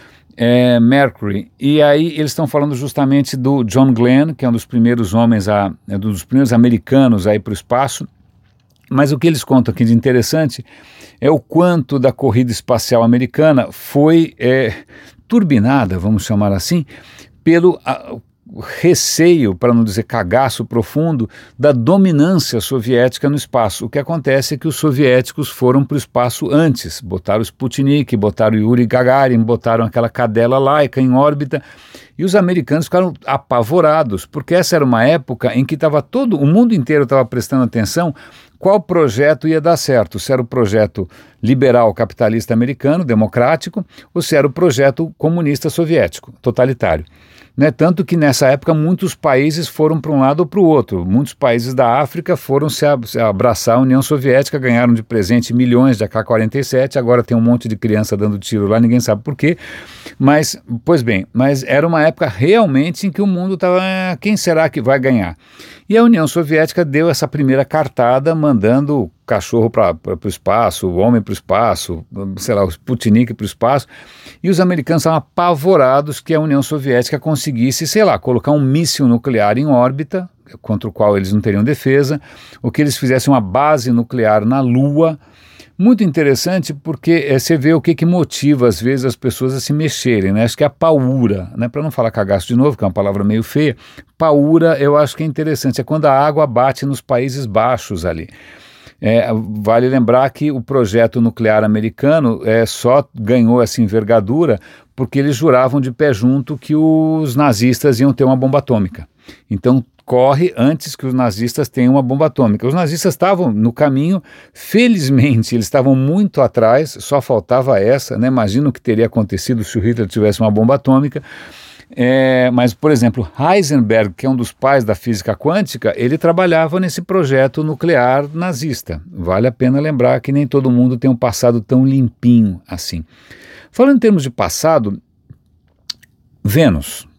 Mercury, e aí eles estão falando justamente do John Glenn, que é um dos primeiros homens, dos primeiros americanos a ir para o espaço. Mas o que eles contam aqui de interessante é o quanto da corrida espacial americana foi turbinada, vamos chamar assim, pelo receio, para não dizer cagaço profundo, da dominância soviética no espaço. O que acontece é que os soviéticos foram para o espaço antes, botaram o Sputnik, botaram o Yuri Gagarin, botaram aquela cadela Laika em órbita, e os americanos ficaram apavorados, porque essa era uma época em que o mundo inteiro estava prestando atenção qual projeto ia dar certo, se era o projeto liberal capitalista americano, democrático, ou se era o projeto comunista soviético, totalitário. Né? Tanto que nessa época muitos países foram para um lado ou para o outro. Muitos países da África foram se abraçar a União Soviética, ganharam de presente milhões de AK-47, agora tem um monte de criança dando tiro lá, ninguém sabe por quê. Mas, pois bem, mas era uma época realmente em que o mundo estava, quem será que vai ganhar? E a União Soviética deu essa primeira cartada, mandando o cachorro para o espaço, o homem para o espaço, sei lá, o Sputnik para o espaço, e os americanos estavam apavorados que a União Soviética conseguisse, sei lá, colocar um míssil nuclear em órbita, contra o qual eles não teriam defesa, ou que eles fizessem uma base nuclear na Lua. Muito interessante porque você vê o que motiva às vezes as pessoas a se mexerem, né? Acho que é a paura, né? Para não falar cagaço de novo, que é uma palavra meio feia, paura eu acho que é interessante, é quando a água bate nos Países Baixos ali. Vale lembrar que o projeto nuclear americano só ganhou essa envergadura porque eles juravam de pé junto que os nazistas iam ter uma bomba atômica. Então corre antes que os nazistas tenham uma bomba atômica. Os nazistas estavam no caminho, felizmente eles estavam muito atrás, só faltava essa, né? Imagina o que teria acontecido se o Hitler tivesse uma bomba atômica. Mas, por exemplo, Heisenberg, que é um dos pais da física quântica, ele trabalhava nesse projeto nuclear nazista. Vale a pena lembrar que nem todo mundo tem um passado tão limpinho assim. Falando em termos de passado, Vênus,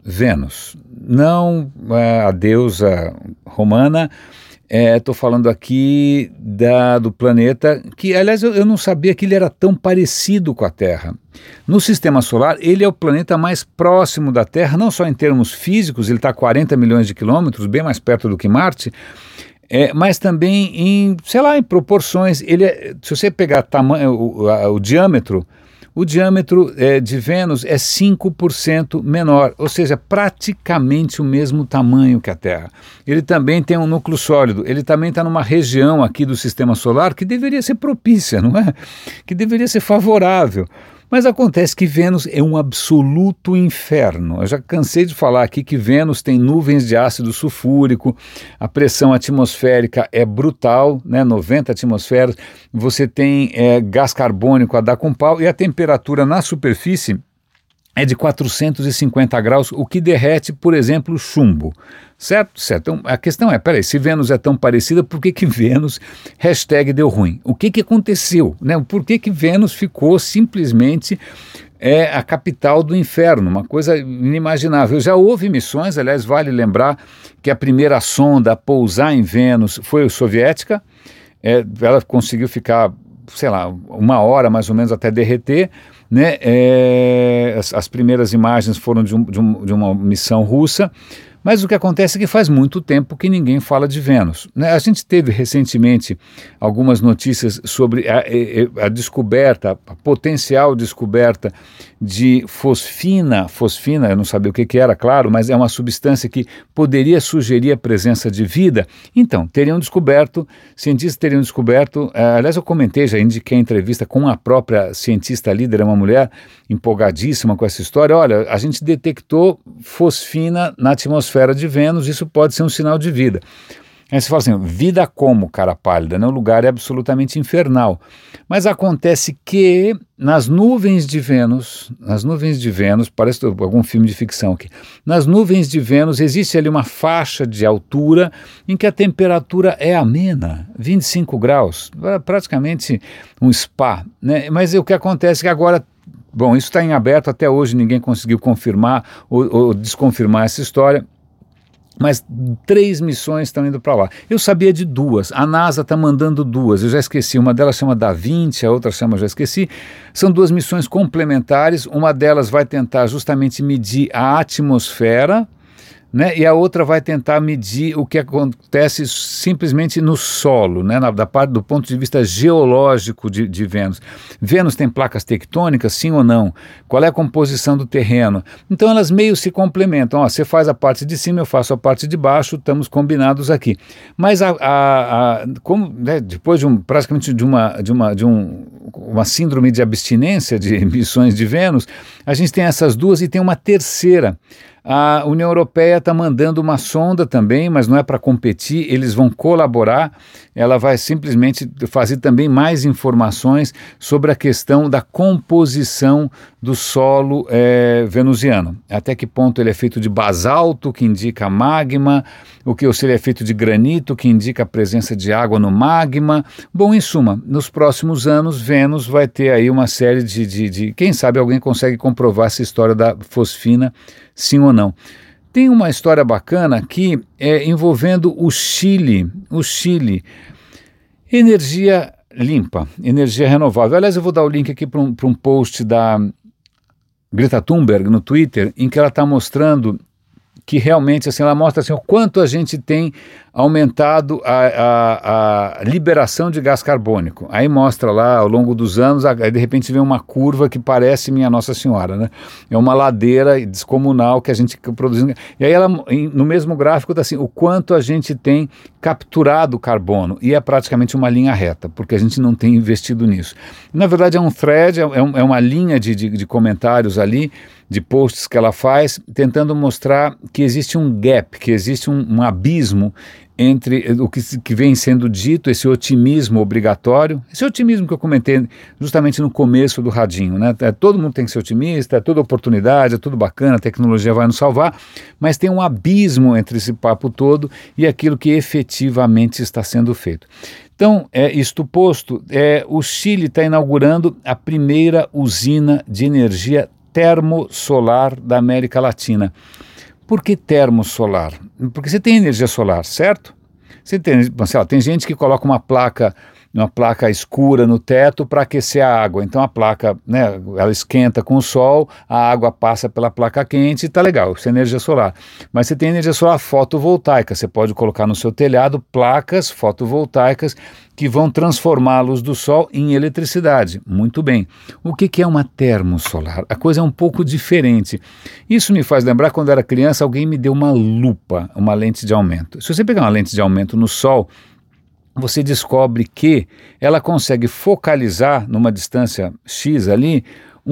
não a deusa romana, estou falando aqui do planeta, que aliás eu não sabia que ele era tão parecido com a Terra. No Sistema Solar, ele é o planeta mais próximo da Terra, não só em termos físicos, ele está a 40 milhões de quilômetros, bem mais perto do que Marte, mas também em, sei lá, em proporções. Se você pegar o diâmetro, o diâmetro de Vênus é 5% menor, ou seja, praticamente o mesmo tamanho que a Terra. Ele também tem um núcleo sólido, ele também está numa região aqui do sistema solar que deveria ser propícia, não é? Que deveria ser favorável. Mas acontece que Vênus é um absoluto inferno. Eu já cansei de falar aqui que Vênus tem nuvens de ácido sulfúrico, a pressão atmosférica é brutal, né, 90 atmosferas, você tem gás carbônico a dar com pau e a temperatura na superfície é de 450 graus, o que derrete, por exemplo, chumbo. Certo? Certo. Então, a questão é, peraí, se Vênus é tão parecida, por que Vênus #deu ruim? O que aconteceu? Né? Por que Vênus ficou simplesmente a capital do inferno? Uma coisa inimaginável. Já houve missões, aliás, vale lembrar que a primeira sonda a pousar em Vênus foi a soviética, ela conseguiu ficar, sei lá, 1 hora mais ou menos até derreter, né? As primeiras imagens foram de uma missão russa, mas o que acontece é que faz muito tempo que ninguém fala de Vênus, né? A gente teve recentemente algumas notícias sobre a descoberta, a potencial descoberta de fosfina, eu não sabia o que era, claro, mas é uma substância que poderia sugerir a presença de vida. Então, cientistas teriam descoberto, aliás eu comentei, já indiquei a entrevista com a própria cientista líder, é uma mulher empolgadíssima com essa história. Olha, a gente detectou fosfina na atmosfera de Vênus, isso pode ser um sinal de vida. Aí você fala assim, vida como, cara pálida, né? O lugar é absolutamente infernal. Mas acontece que nas nuvens de Vênus, parece algum filme de ficção aqui, nas nuvens de Vênus existe ali uma faixa de altura em que a temperatura é amena, 25 graus, praticamente um spa, né? Mas o que acontece é que agora, bom, isso está em aberto, até hoje ninguém conseguiu confirmar ou desconfirmar essa história, mas 3 missões estão indo para lá. Eu sabia de 2, a NASA está mandando 2, eu já esqueci, uma delas chama Da Vinci, a outra chama, já esqueci, são 2 missões complementares, uma delas vai tentar justamente medir a atmosfera, né, e a outra vai tentar medir o que acontece simplesmente no solo, né, do ponto de vista geológico de Vênus. Vênus tem placas tectônicas, sim ou não? Qual é a composição do terreno? Então elas meio se complementam. Ó, você faz a parte de cima, eu faço a parte de baixo, estamos combinados aqui. Mas como, né, depois praticamente de uma síndrome de abstinência de missões de Vênus, a gente tem essas 2 e tem uma terceira. A União Europeia está mandando uma sonda também, mas não é para competir, eles vão colaborar, ela vai simplesmente fazer também mais informações sobre a questão da composição do solo venusiano. Até que ponto ele é feito de basalto, que indica magma, ou se ele é feito de granito, que indica a presença de água no magma. Bom, em suma, nos próximos anos, Vênus vai ter aí uma série de quem sabe alguém consegue comprovar essa história da fosfina, sim ou não. Tem uma história bacana aqui envolvendo o Chile. Energia limpa, energia renovável. Aliás, eu vou dar o link aqui para um post da Greta Thunberg no Twitter, em que ela está mostrando que realmente, assim, ela mostra assim, o quanto a gente tem aumentado a liberação de gás carbônico. Aí mostra lá, ao longo dos anos, aí de repente vem uma curva que parece Minha Nossa Senhora, né? É uma ladeira descomunal que a gente produz. E aí ela, no mesmo gráfico, está assim, o quanto a gente tem capturado carbono, e é praticamente uma linha reta, porque a gente não tem investido nisso. Na verdade é um thread, é uma linha de comentários ali, de posts que ela faz, tentando mostrar que existe um gap, que existe um abismo entre o que vem sendo dito, esse otimismo obrigatório, esse otimismo que eu comentei justamente no começo do radinho, né? Todo mundo tem que ser otimista, é toda oportunidade, é tudo bacana, a tecnologia vai nos salvar, mas tem um abismo entre esse papo todo e aquilo que efetivamente está sendo feito. Então, isto posto, o Chile está inaugurando a primeira usina de energia termosolar da América Latina. Por que termosolar? Porque você tem energia solar, certo? Você tem, sei lá, tem gente que coloca uma placa uma placa escura no teto para aquecer a água. Então a placa, né, ela esquenta com o sol, a água passa pela placa quente e está legal, isso é energia solar. Mas você tem energia solar fotovoltaica, você pode colocar no seu telhado placas fotovoltaicas que vão transformar a luz do sol em eletricidade. Muito bem. O que é uma termosolar? A coisa é um pouco diferente. Isso me faz lembrar quando eu era criança, alguém me deu uma lupa, uma lente de aumento. Se você pegar uma lente de aumento no sol, você descobre que ela consegue focalizar numa distância X ali,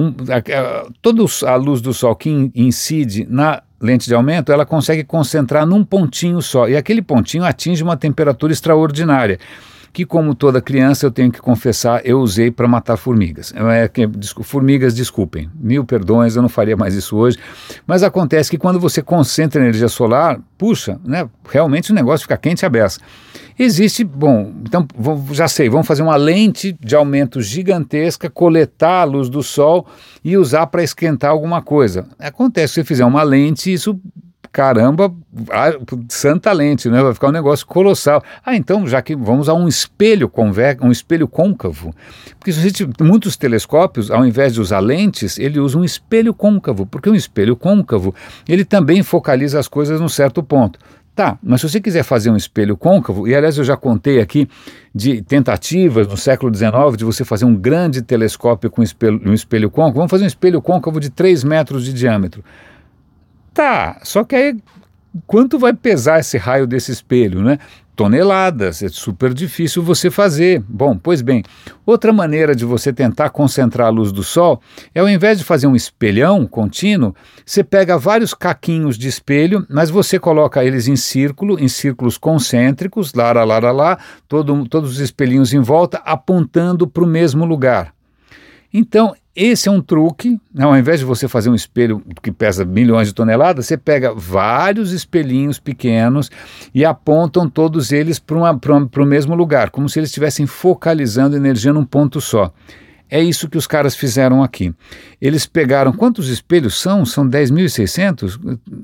toda a luz do sol que incide na lente de aumento, ela consegue concentrar num pontinho só, e aquele pontinho atinge uma temperatura extraordinária, que, como toda criança, eu tenho que confessar, eu usei para matar formigas. Formigas, desculpem, mil perdões, eu não faria mais isso hoje, mas acontece que quando você concentra energia solar, puxa, né, realmente o negócio fica quente a beça. Existe, bom, então já sei, vamos fazer uma lente de aumento gigantesca, coletar a luz do sol e usar para esquentar alguma coisa. Acontece que se você fizer uma lente, isso... Caramba, santa lente, né? Vai ficar um negócio colossal. Então, já que vamos usar um espelho côncavo, porque muitos telescópios, ao invés de usar lentes, ele usa um espelho côncavo, porque um espelho côncavo, ele também focaliza as coisas num certo ponto. Tá, mas se você quiser fazer um espelho côncavo, e aliás eu já contei aqui de tentativas no século XIX de você fazer um grande telescópio com um espelho côncavo, vamos fazer um espelho côncavo de 3 metros de diâmetro. Tá, só que aí quanto vai pesar esse raio desse espelho, né? Toneladas, é super difícil você fazer. Bom, pois bem, outra maneira de você tentar concentrar a luz do sol é, ao invés de fazer um espelhão contínuo, você pega vários caquinhos de espelho, mas você coloca eles em círculos concêntricos, todos os espelhinhos em volta, apontando para o mesmo lugar. Então, esse é um truque, né? Ao invés de você fazer um espelho que pesa milhões de toneladas, você pega vários espelhinhos pequenos e apontam todos eles para o mesmo lugar, como se eles estivessem focalizando energia num ponto só. É isso que os caras fizeram aqui. Eles pegaram, quantos espelhos são? São 10.600?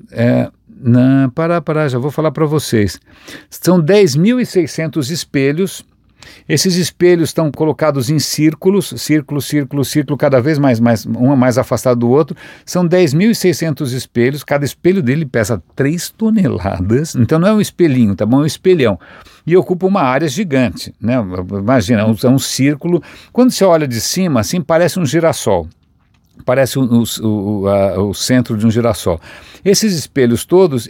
Já vou falar para vocês. São 10.600 espelhos. Esses espelhos estão colocados em círculo, cada vez um mais afastado do outro. São 10.600 espelhos, cada espelho dele pesa 3 toneladas, então não é um espelhinho, tá bom? É um espelhão. E ocupa uma área gigante, né? Imagina, é um círculo. Quando você olha de cima, assim, parece um girassol. Parece o centro de um girassol. Esses espelhos todos,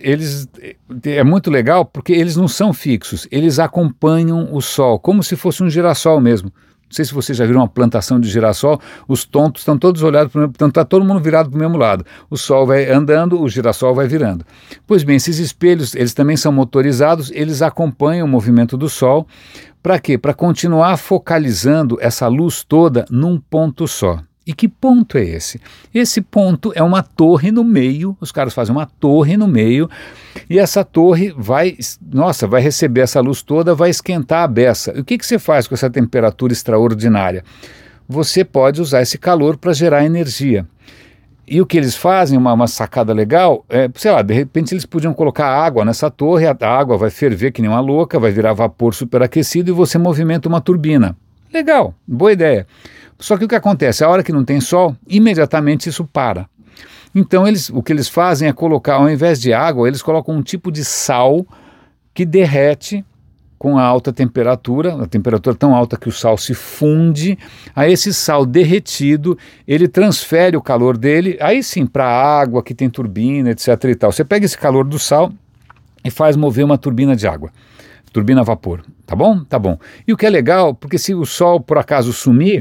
é muito legal porque eles não são fixos, eles acompanham o sol, como se fosse um girassol mesmo. Não sei se você já viu uma plantação de girassol, os tontos estão todos olhados para o mesmo, portanto está todo mundo virado para o mesmo lado. O sol vai andando, o girassol vai virando. Pois bem, esses espelhos, eles também são motorizados, eles acompanham o movimento do sol. Para quê? Para continuar focalizando essa luz toda num ponto só. E que ponto é esse? Esse ponto é uma torre no meio, os caras fazem uma torre no meio, e essa torre vai receber essa luz toda, vai esquentar a beça. E o que você faz com essa temperatura extraordinária? Você pode usar esse calor para gerar energia. E o que eles fazem, uma sacada legal, de repente eles podiam colocar água nessa torre, a água vai ferver que nem uma louca, vai virar vapor superaquecido e você movimenta uma turbina. Legal, boa ideia. Só que o que acontece? A hora que não tem sol, imediatamente isso para. Então o que eles fazem é colocar, ao invés de água, eles colocam um tipo de sal que derrete com a alta temperatura, a temperatura tão alta que o sal se funde. A esse sal derretido, ele transfere o calor dele, aí sim, para a água que tem turbina, etc. e tal. Você pega esse calor do sal e faz mover uma turbina de água. Turbina a vapor, tá bom? Tá bom. E o que é legal, porque se o sol por acaso sumir,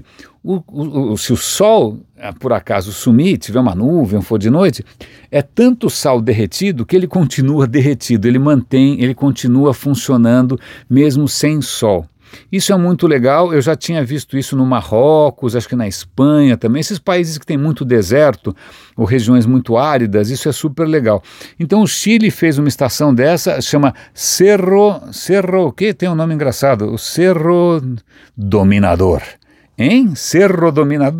se o sol por acaso sumir, tiver uma nuvem, for de noite, é tanto sal derretido que ele continua derretido, ele continua funcionando mesmo sem sol. Isso é muito legal, eu já tinha visto isso no Marrocos, acho que na Espanha também, esses países que têm muito deserto ou regiões muito áridas, isso é super legal. Então o Chile fez uma estação dessa, chama Cerro, o que? Tem um nome engraçado, o Cerro Dominador, hein? Cerro Dominador,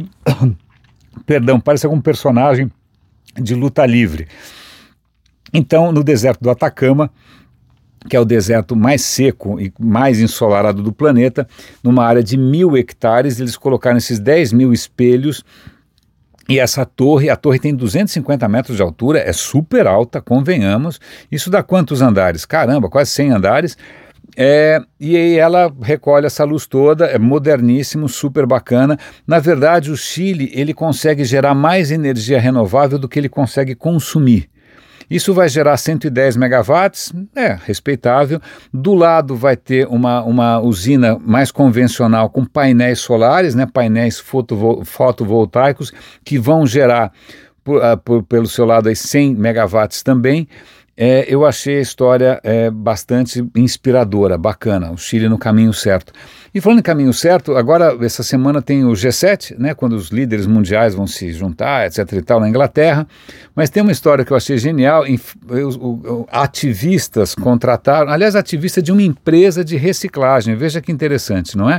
perdão, parece algum personagem de luta livre. Então no deserto do Atacama, que é o deserto mais seco e mais ensolarado do planeta, numa área de 1.000 hectares, eles colocaram esses 10.000 espelhos. E essa torre, a torre tem 250 metros de altura, é super alta, convenhamos. Isso dá quantos andares? Caramba, quase 100 andares. E aí ela recolhe essa luz toda, é moderníssimo, super bacana. Na verdade, o Chile, ele consegue gerar mais energia renovável do que ele consegue consumir. Isso vai gerar 110 megawatts, respeitável. Do lado vai ter uma usina mais convencional com painéis solares, né, painéis fotovoltaicos, que vão gerar, pelo seu lado, aí 100 megawatts também. Eu achei a história bastante inspiradora, bacana, o Chile no caminho certo. E falando em caminho certo, agora essa semana tem o G7, né, quando os líderes mundiais vão se juntar, etc e tal, na Inglaterra, mas tem uma história que eu achei genial, ativistas contrataram, aliás, ativista de uma empresa de reciclagem, veja que interessante, não é?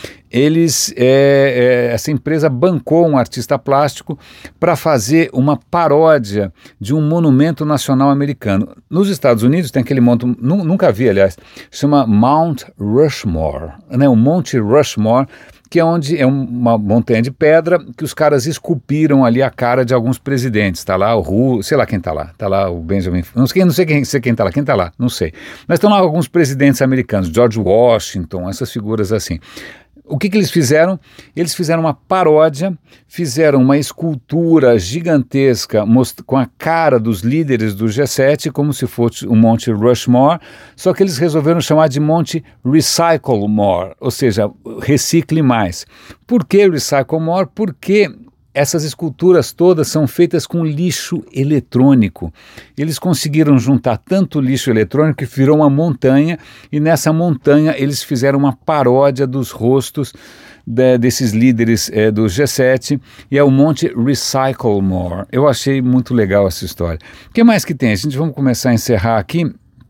Essa empresa bancou um artista plástico para fazer uma paródia de um monumento nacional americano. Nos Estados Unidos tem aquele monte, nunca vi, aliás, chama Mount Rushmore, né, o Monte Rushmore, que é onde é uma montanha de pedra que os caras esculpiram ali a cara de alguns presidentes. Está lá o sei lá quem está lá o Benjamin, não sei quem está lá, quem está lá, não sei. Mas estão lá alguns presidentes americanos, George Washington, essas figuras assim. O que eles fizeram? Eles fizeram uma paródia, fizeram uma escultura gigantesca com a cara dos líderes do G7, como se fosse o Monte Rushmore, só que eles resolveram chamar de Monte Recycle More, ou seja, recicle mais. Por que Recycle More? Porque essas esculturas todas são feitas com lixo eletrônico. Eles conseguiram juntar tanto lixo eletrônico que virou uma montanha, e nessa montanha eles fizeram uma paródia dos rostos desses líderes do G7, e é o Monte Recycle More. Eu achei muito legal essa história. O que mais que tem? Vamos começar a encerrar aqui.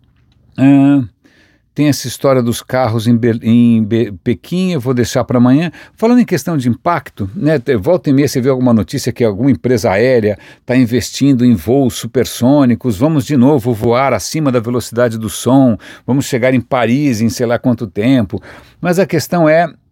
Tem essa história dos carros em Pequim, eu vou deixar para amanhã. Falando em questão de impacto, né, volta e meia você vê alguma notícia que alguma empresa aérea está investindo em voos supersônicos, vamos de novo voar acima da velocidade do som, vamos chegar em Paris em sei lá quanto tempo. Mas a questão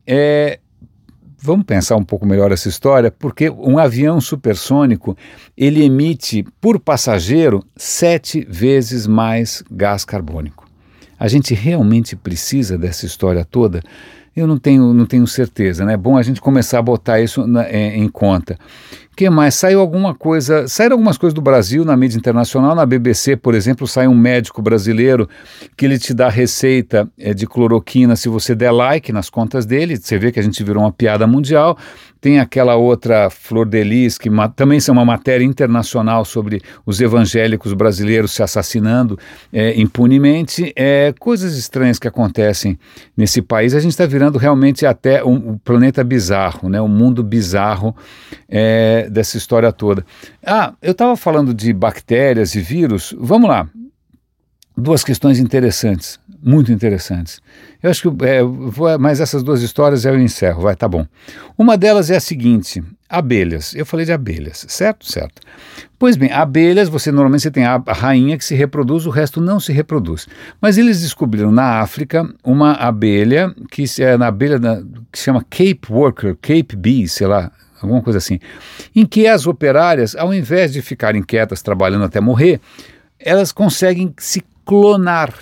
vamos pensar um pouco melhor essa história, porque um avião supersônico, ele emite por passageiro 7 vezes mais gás carbônico. A gente realmente precisa dessa história toda? Eu não tenho certeza, né? É bom a gente começar a botar isso em conta. O que mais? Saíram algumas coisas do Brasil na mídia internacional, na BBC, por exemplo, sai um médico brasileiro que ele te dá receita de cloroquina se você der like nas contas dele, você vê que a gente virou uma piada mundial. Tem aquela outra Flor de Lis, que também é uma matéria internacional sobre os evangélicos brasileiros se assassinando impunemente. Coisas estranhas que acontecem nesse país. A gente está virando realmente até um planeta bizarro, né? Um mundo bizarro dessa história toda. Eu estava falando de bactérias e vírus. Vamos lá. 2 questões interessantes, muito interessantes. Eu acho que, mas essas 2 histórias eu encerro, tá bom. Uma delas é a seguinte, abelhas. Eu falei de abelhas, certo? Certo. Pois bem, abelhas, normalmente tem a rainha que se reproduz, o resto não se reproduz. Mas eles descobriram na África uma abelha, que chama Cape Worker, Cape Bee, sei lá, alguma coisa assim, em que as operárias, ao invés de ficarem quietas trabalhando até morrer, elas conseguem se clonar,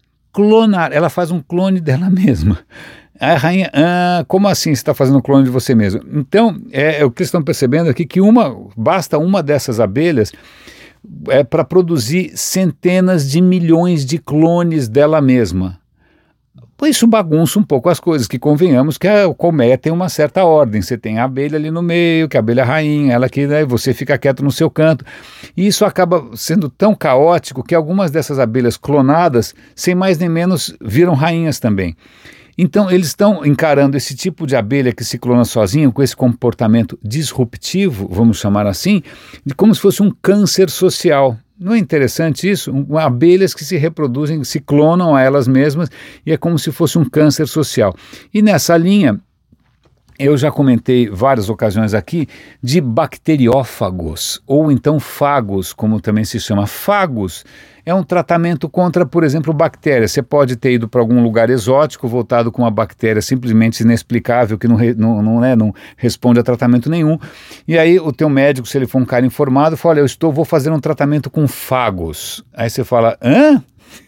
ela faz um clone dela mesma. A rainha, como assim você está fazendo um clone de você mesmo? Então, o que eles estão percebendo aqui que basta uma dessas abelhas para produzir centenas de milhões de clones dela mesma. Isso bagunça um pouco as coisas, que convenhamos que a colmeia tem uma certa ordem. Você tem a abelha ali no meio, que é a abelha rainha, ela que, né, você fica quieto no seu canto. E isso acaba sendo tão caótico que algumas dessas abelhas clonadas, sem mais nem menos, viram rainhas também. Então eles estão encarando esse tipo de abelha que se clona sozinho, com esse comportamento disruptivo, vamos chamar assim, de como se fosse um câncer social. Não é interessante isso? Abelhas que se reproduzem, se clonam a elas mesmas, e é como se fosse um câncer social. E nessa linha, Eu já comentei várias ocasiões aqui de bacteriófagos, ou então fagos, como também se chama. Fagos é um tratamento contra, por exemplo, bactérias. Você pode ter ido para algum lugar exótico, voltado com uma bactéria simplesmente inexplicável, que não responde a tratamento nenhum. E aí o teu médico, se ele for um cara informado, fala, olha, vou fazer um tratamento com fagos. Aí você fala, hã?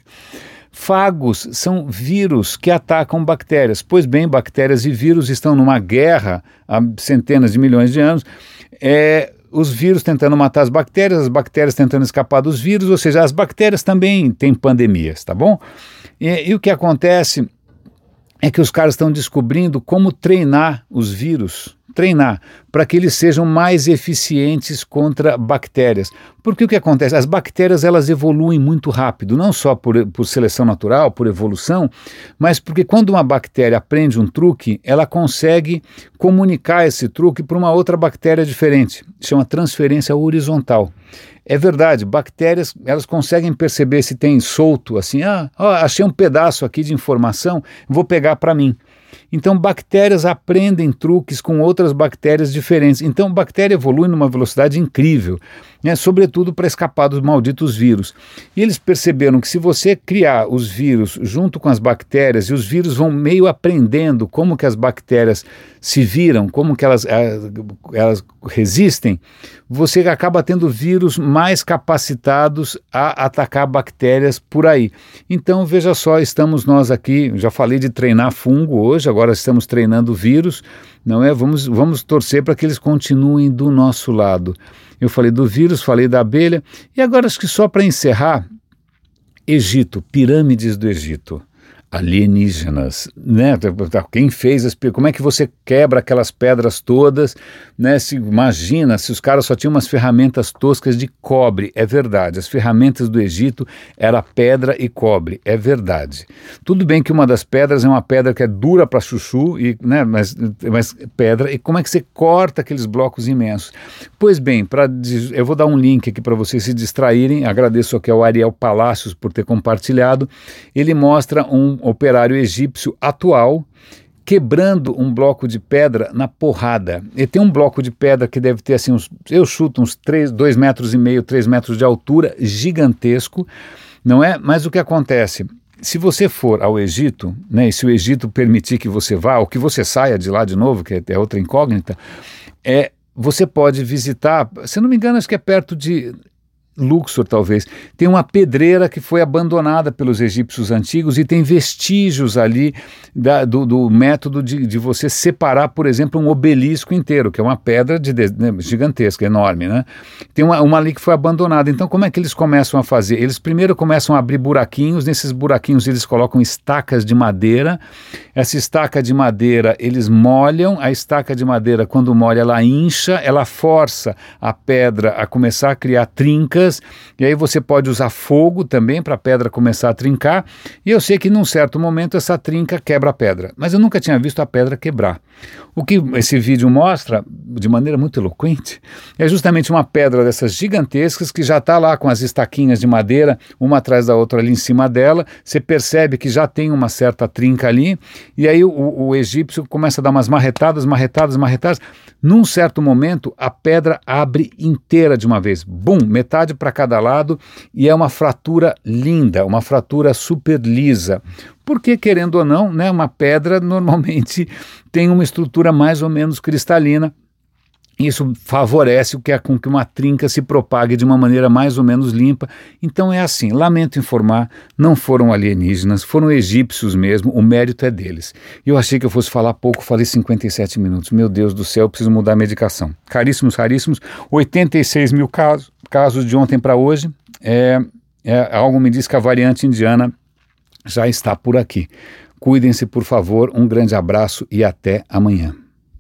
Fagos são vírus que atacam bactérias. Pois bem, bactérias e vírus estão numa guerra há centenas de milhões de anos. Os vírus tentando matar as bactérias tentando escapar dos vírus, ou seja, as bactérias também têm pandemias, tá bom? E o que acontece é que os caras estão descobrindo como treinar os vírus, para que eles sejam mais eficientes contra bactérias. Porque o que acontece? As bactérias elas evoluem muito rápido, não só por seleção natural, por evolução, mas porque quando uma bactéria aprende um truque, ela consegue comunicar esse truque para uma outra bactéria diferente. Chama transferência horizontal. É verdade, bactérias elas conseguem perceber se tem solto, assim, achei um pedaço aqui de informação, vou pegar para mim. Então, bactérias aprendem truques com outras bactérias diferentes. Então, bactéria evolui numa velocidade incrível, né, sobretudo para escapar dos malditos vírus. E eles perceberam que se você criar os vírus junto com as bactérias, e os vírus vão meio aprendendo como que as bactérias se viram, como que elas resistem, você acaba tendo vírus mais capacitados a atacar bactérias por aí. Então, veja só, estamos nós aqui, já falei de treinar fungo hoje, agora estamos treinando vírus, não é? Vamos torcer para que eles continuem do nosso lado. Eu falei do vírus, falei da abelha, e agora acho que só para encerrar, Egito, pirâmides do Egito. Alienígenas, né? Quem fez como é que você quebra aquelas pedras todas, né? Imagina se os caras só tinham umas ferramentas toscas de cobre. É verdade, as ferramentas do Egito era pedra e cobre, é verdade. Tudo bem que uma das pedras é uma pedra que é dura para chuchu, né? mas pedra, e como é que você corta aqueles blocos imensos? Pois bem, eu vou dar um link aqui para vocês se distraírem, agradeço aqui ao Ariel Palacios por ter compartilhado. Ele mostra um operário egípcio atual quebrando um bloco de pedra na porrada. E tem um bloco de pedra que deve ter assim, eu chuto uns 2,5 metros, 3 metros de altura, gigantesco, não é? Mas o que acontece? Se você for ao Egito, né, e se o Egito permitir que você vá, ou que você saia de lá de novo, que é outra incógnita, você pode visitar, se não me engano, acho que é perto de Luxor, talvez, tem uma pedreira que foi abandonada pelos egípcios antigos e tem vestígios ali do método de você separar, por exemplo, um obelisco inteiro, que é uma pedra gigantesca, enorme, né? Tem uma ali que foi abandonada. Então, como é que eles começam a fazer? Eles primeiro começam a abrir buraquinhos, nesses buraquinhos eles colocam estacas de madeira, essa estaca de madeira eles molham, a estaca de madeira, quando molha, ela incha, ela força a pedra a começar a criar trincas, e aí você pode usar fogo também para a pedra começar a trincar, e eu sei que num certo momento essa trinca quebra a pedra, mas eu nunca tinha visto a pedra quebrar. O que esse vídeo mostra, de maneira muito eloquente, é justamente uma pedra dessas gigantescas que já está lá com as estaquinhas de madeira, uma atrás da outra ali em cima dela, você percebe que já tem uma certa trinca ali, e aí o egípcio começa a dar umas marretadas, num certo momento a pedra abre inteira de uma vez, bum, metade para cada lado, e é uma fratura linda, uma fratura super lisa. Porque, querendo ou não, né, uma pedra normalmente tem uma estrutura mais ou menos cristalina. Isso favorece com que uma trinca se propague de uma maneira mais ou menos limpa. Então é assim, lamento informar, não foram alienígenas, foram egípcios mesmo, o mérito é deles. Eu achei que eu fosse falar pouco, falei 57 minutos. Meu Deus do céu, eu preciso mudar a medicação. Caríssimos, 86 mil casos de ontem para hoje. Algo me diz que a variante indiana já está por aqui. Cuidem-se, por favor, um grande abraço e até amanhã.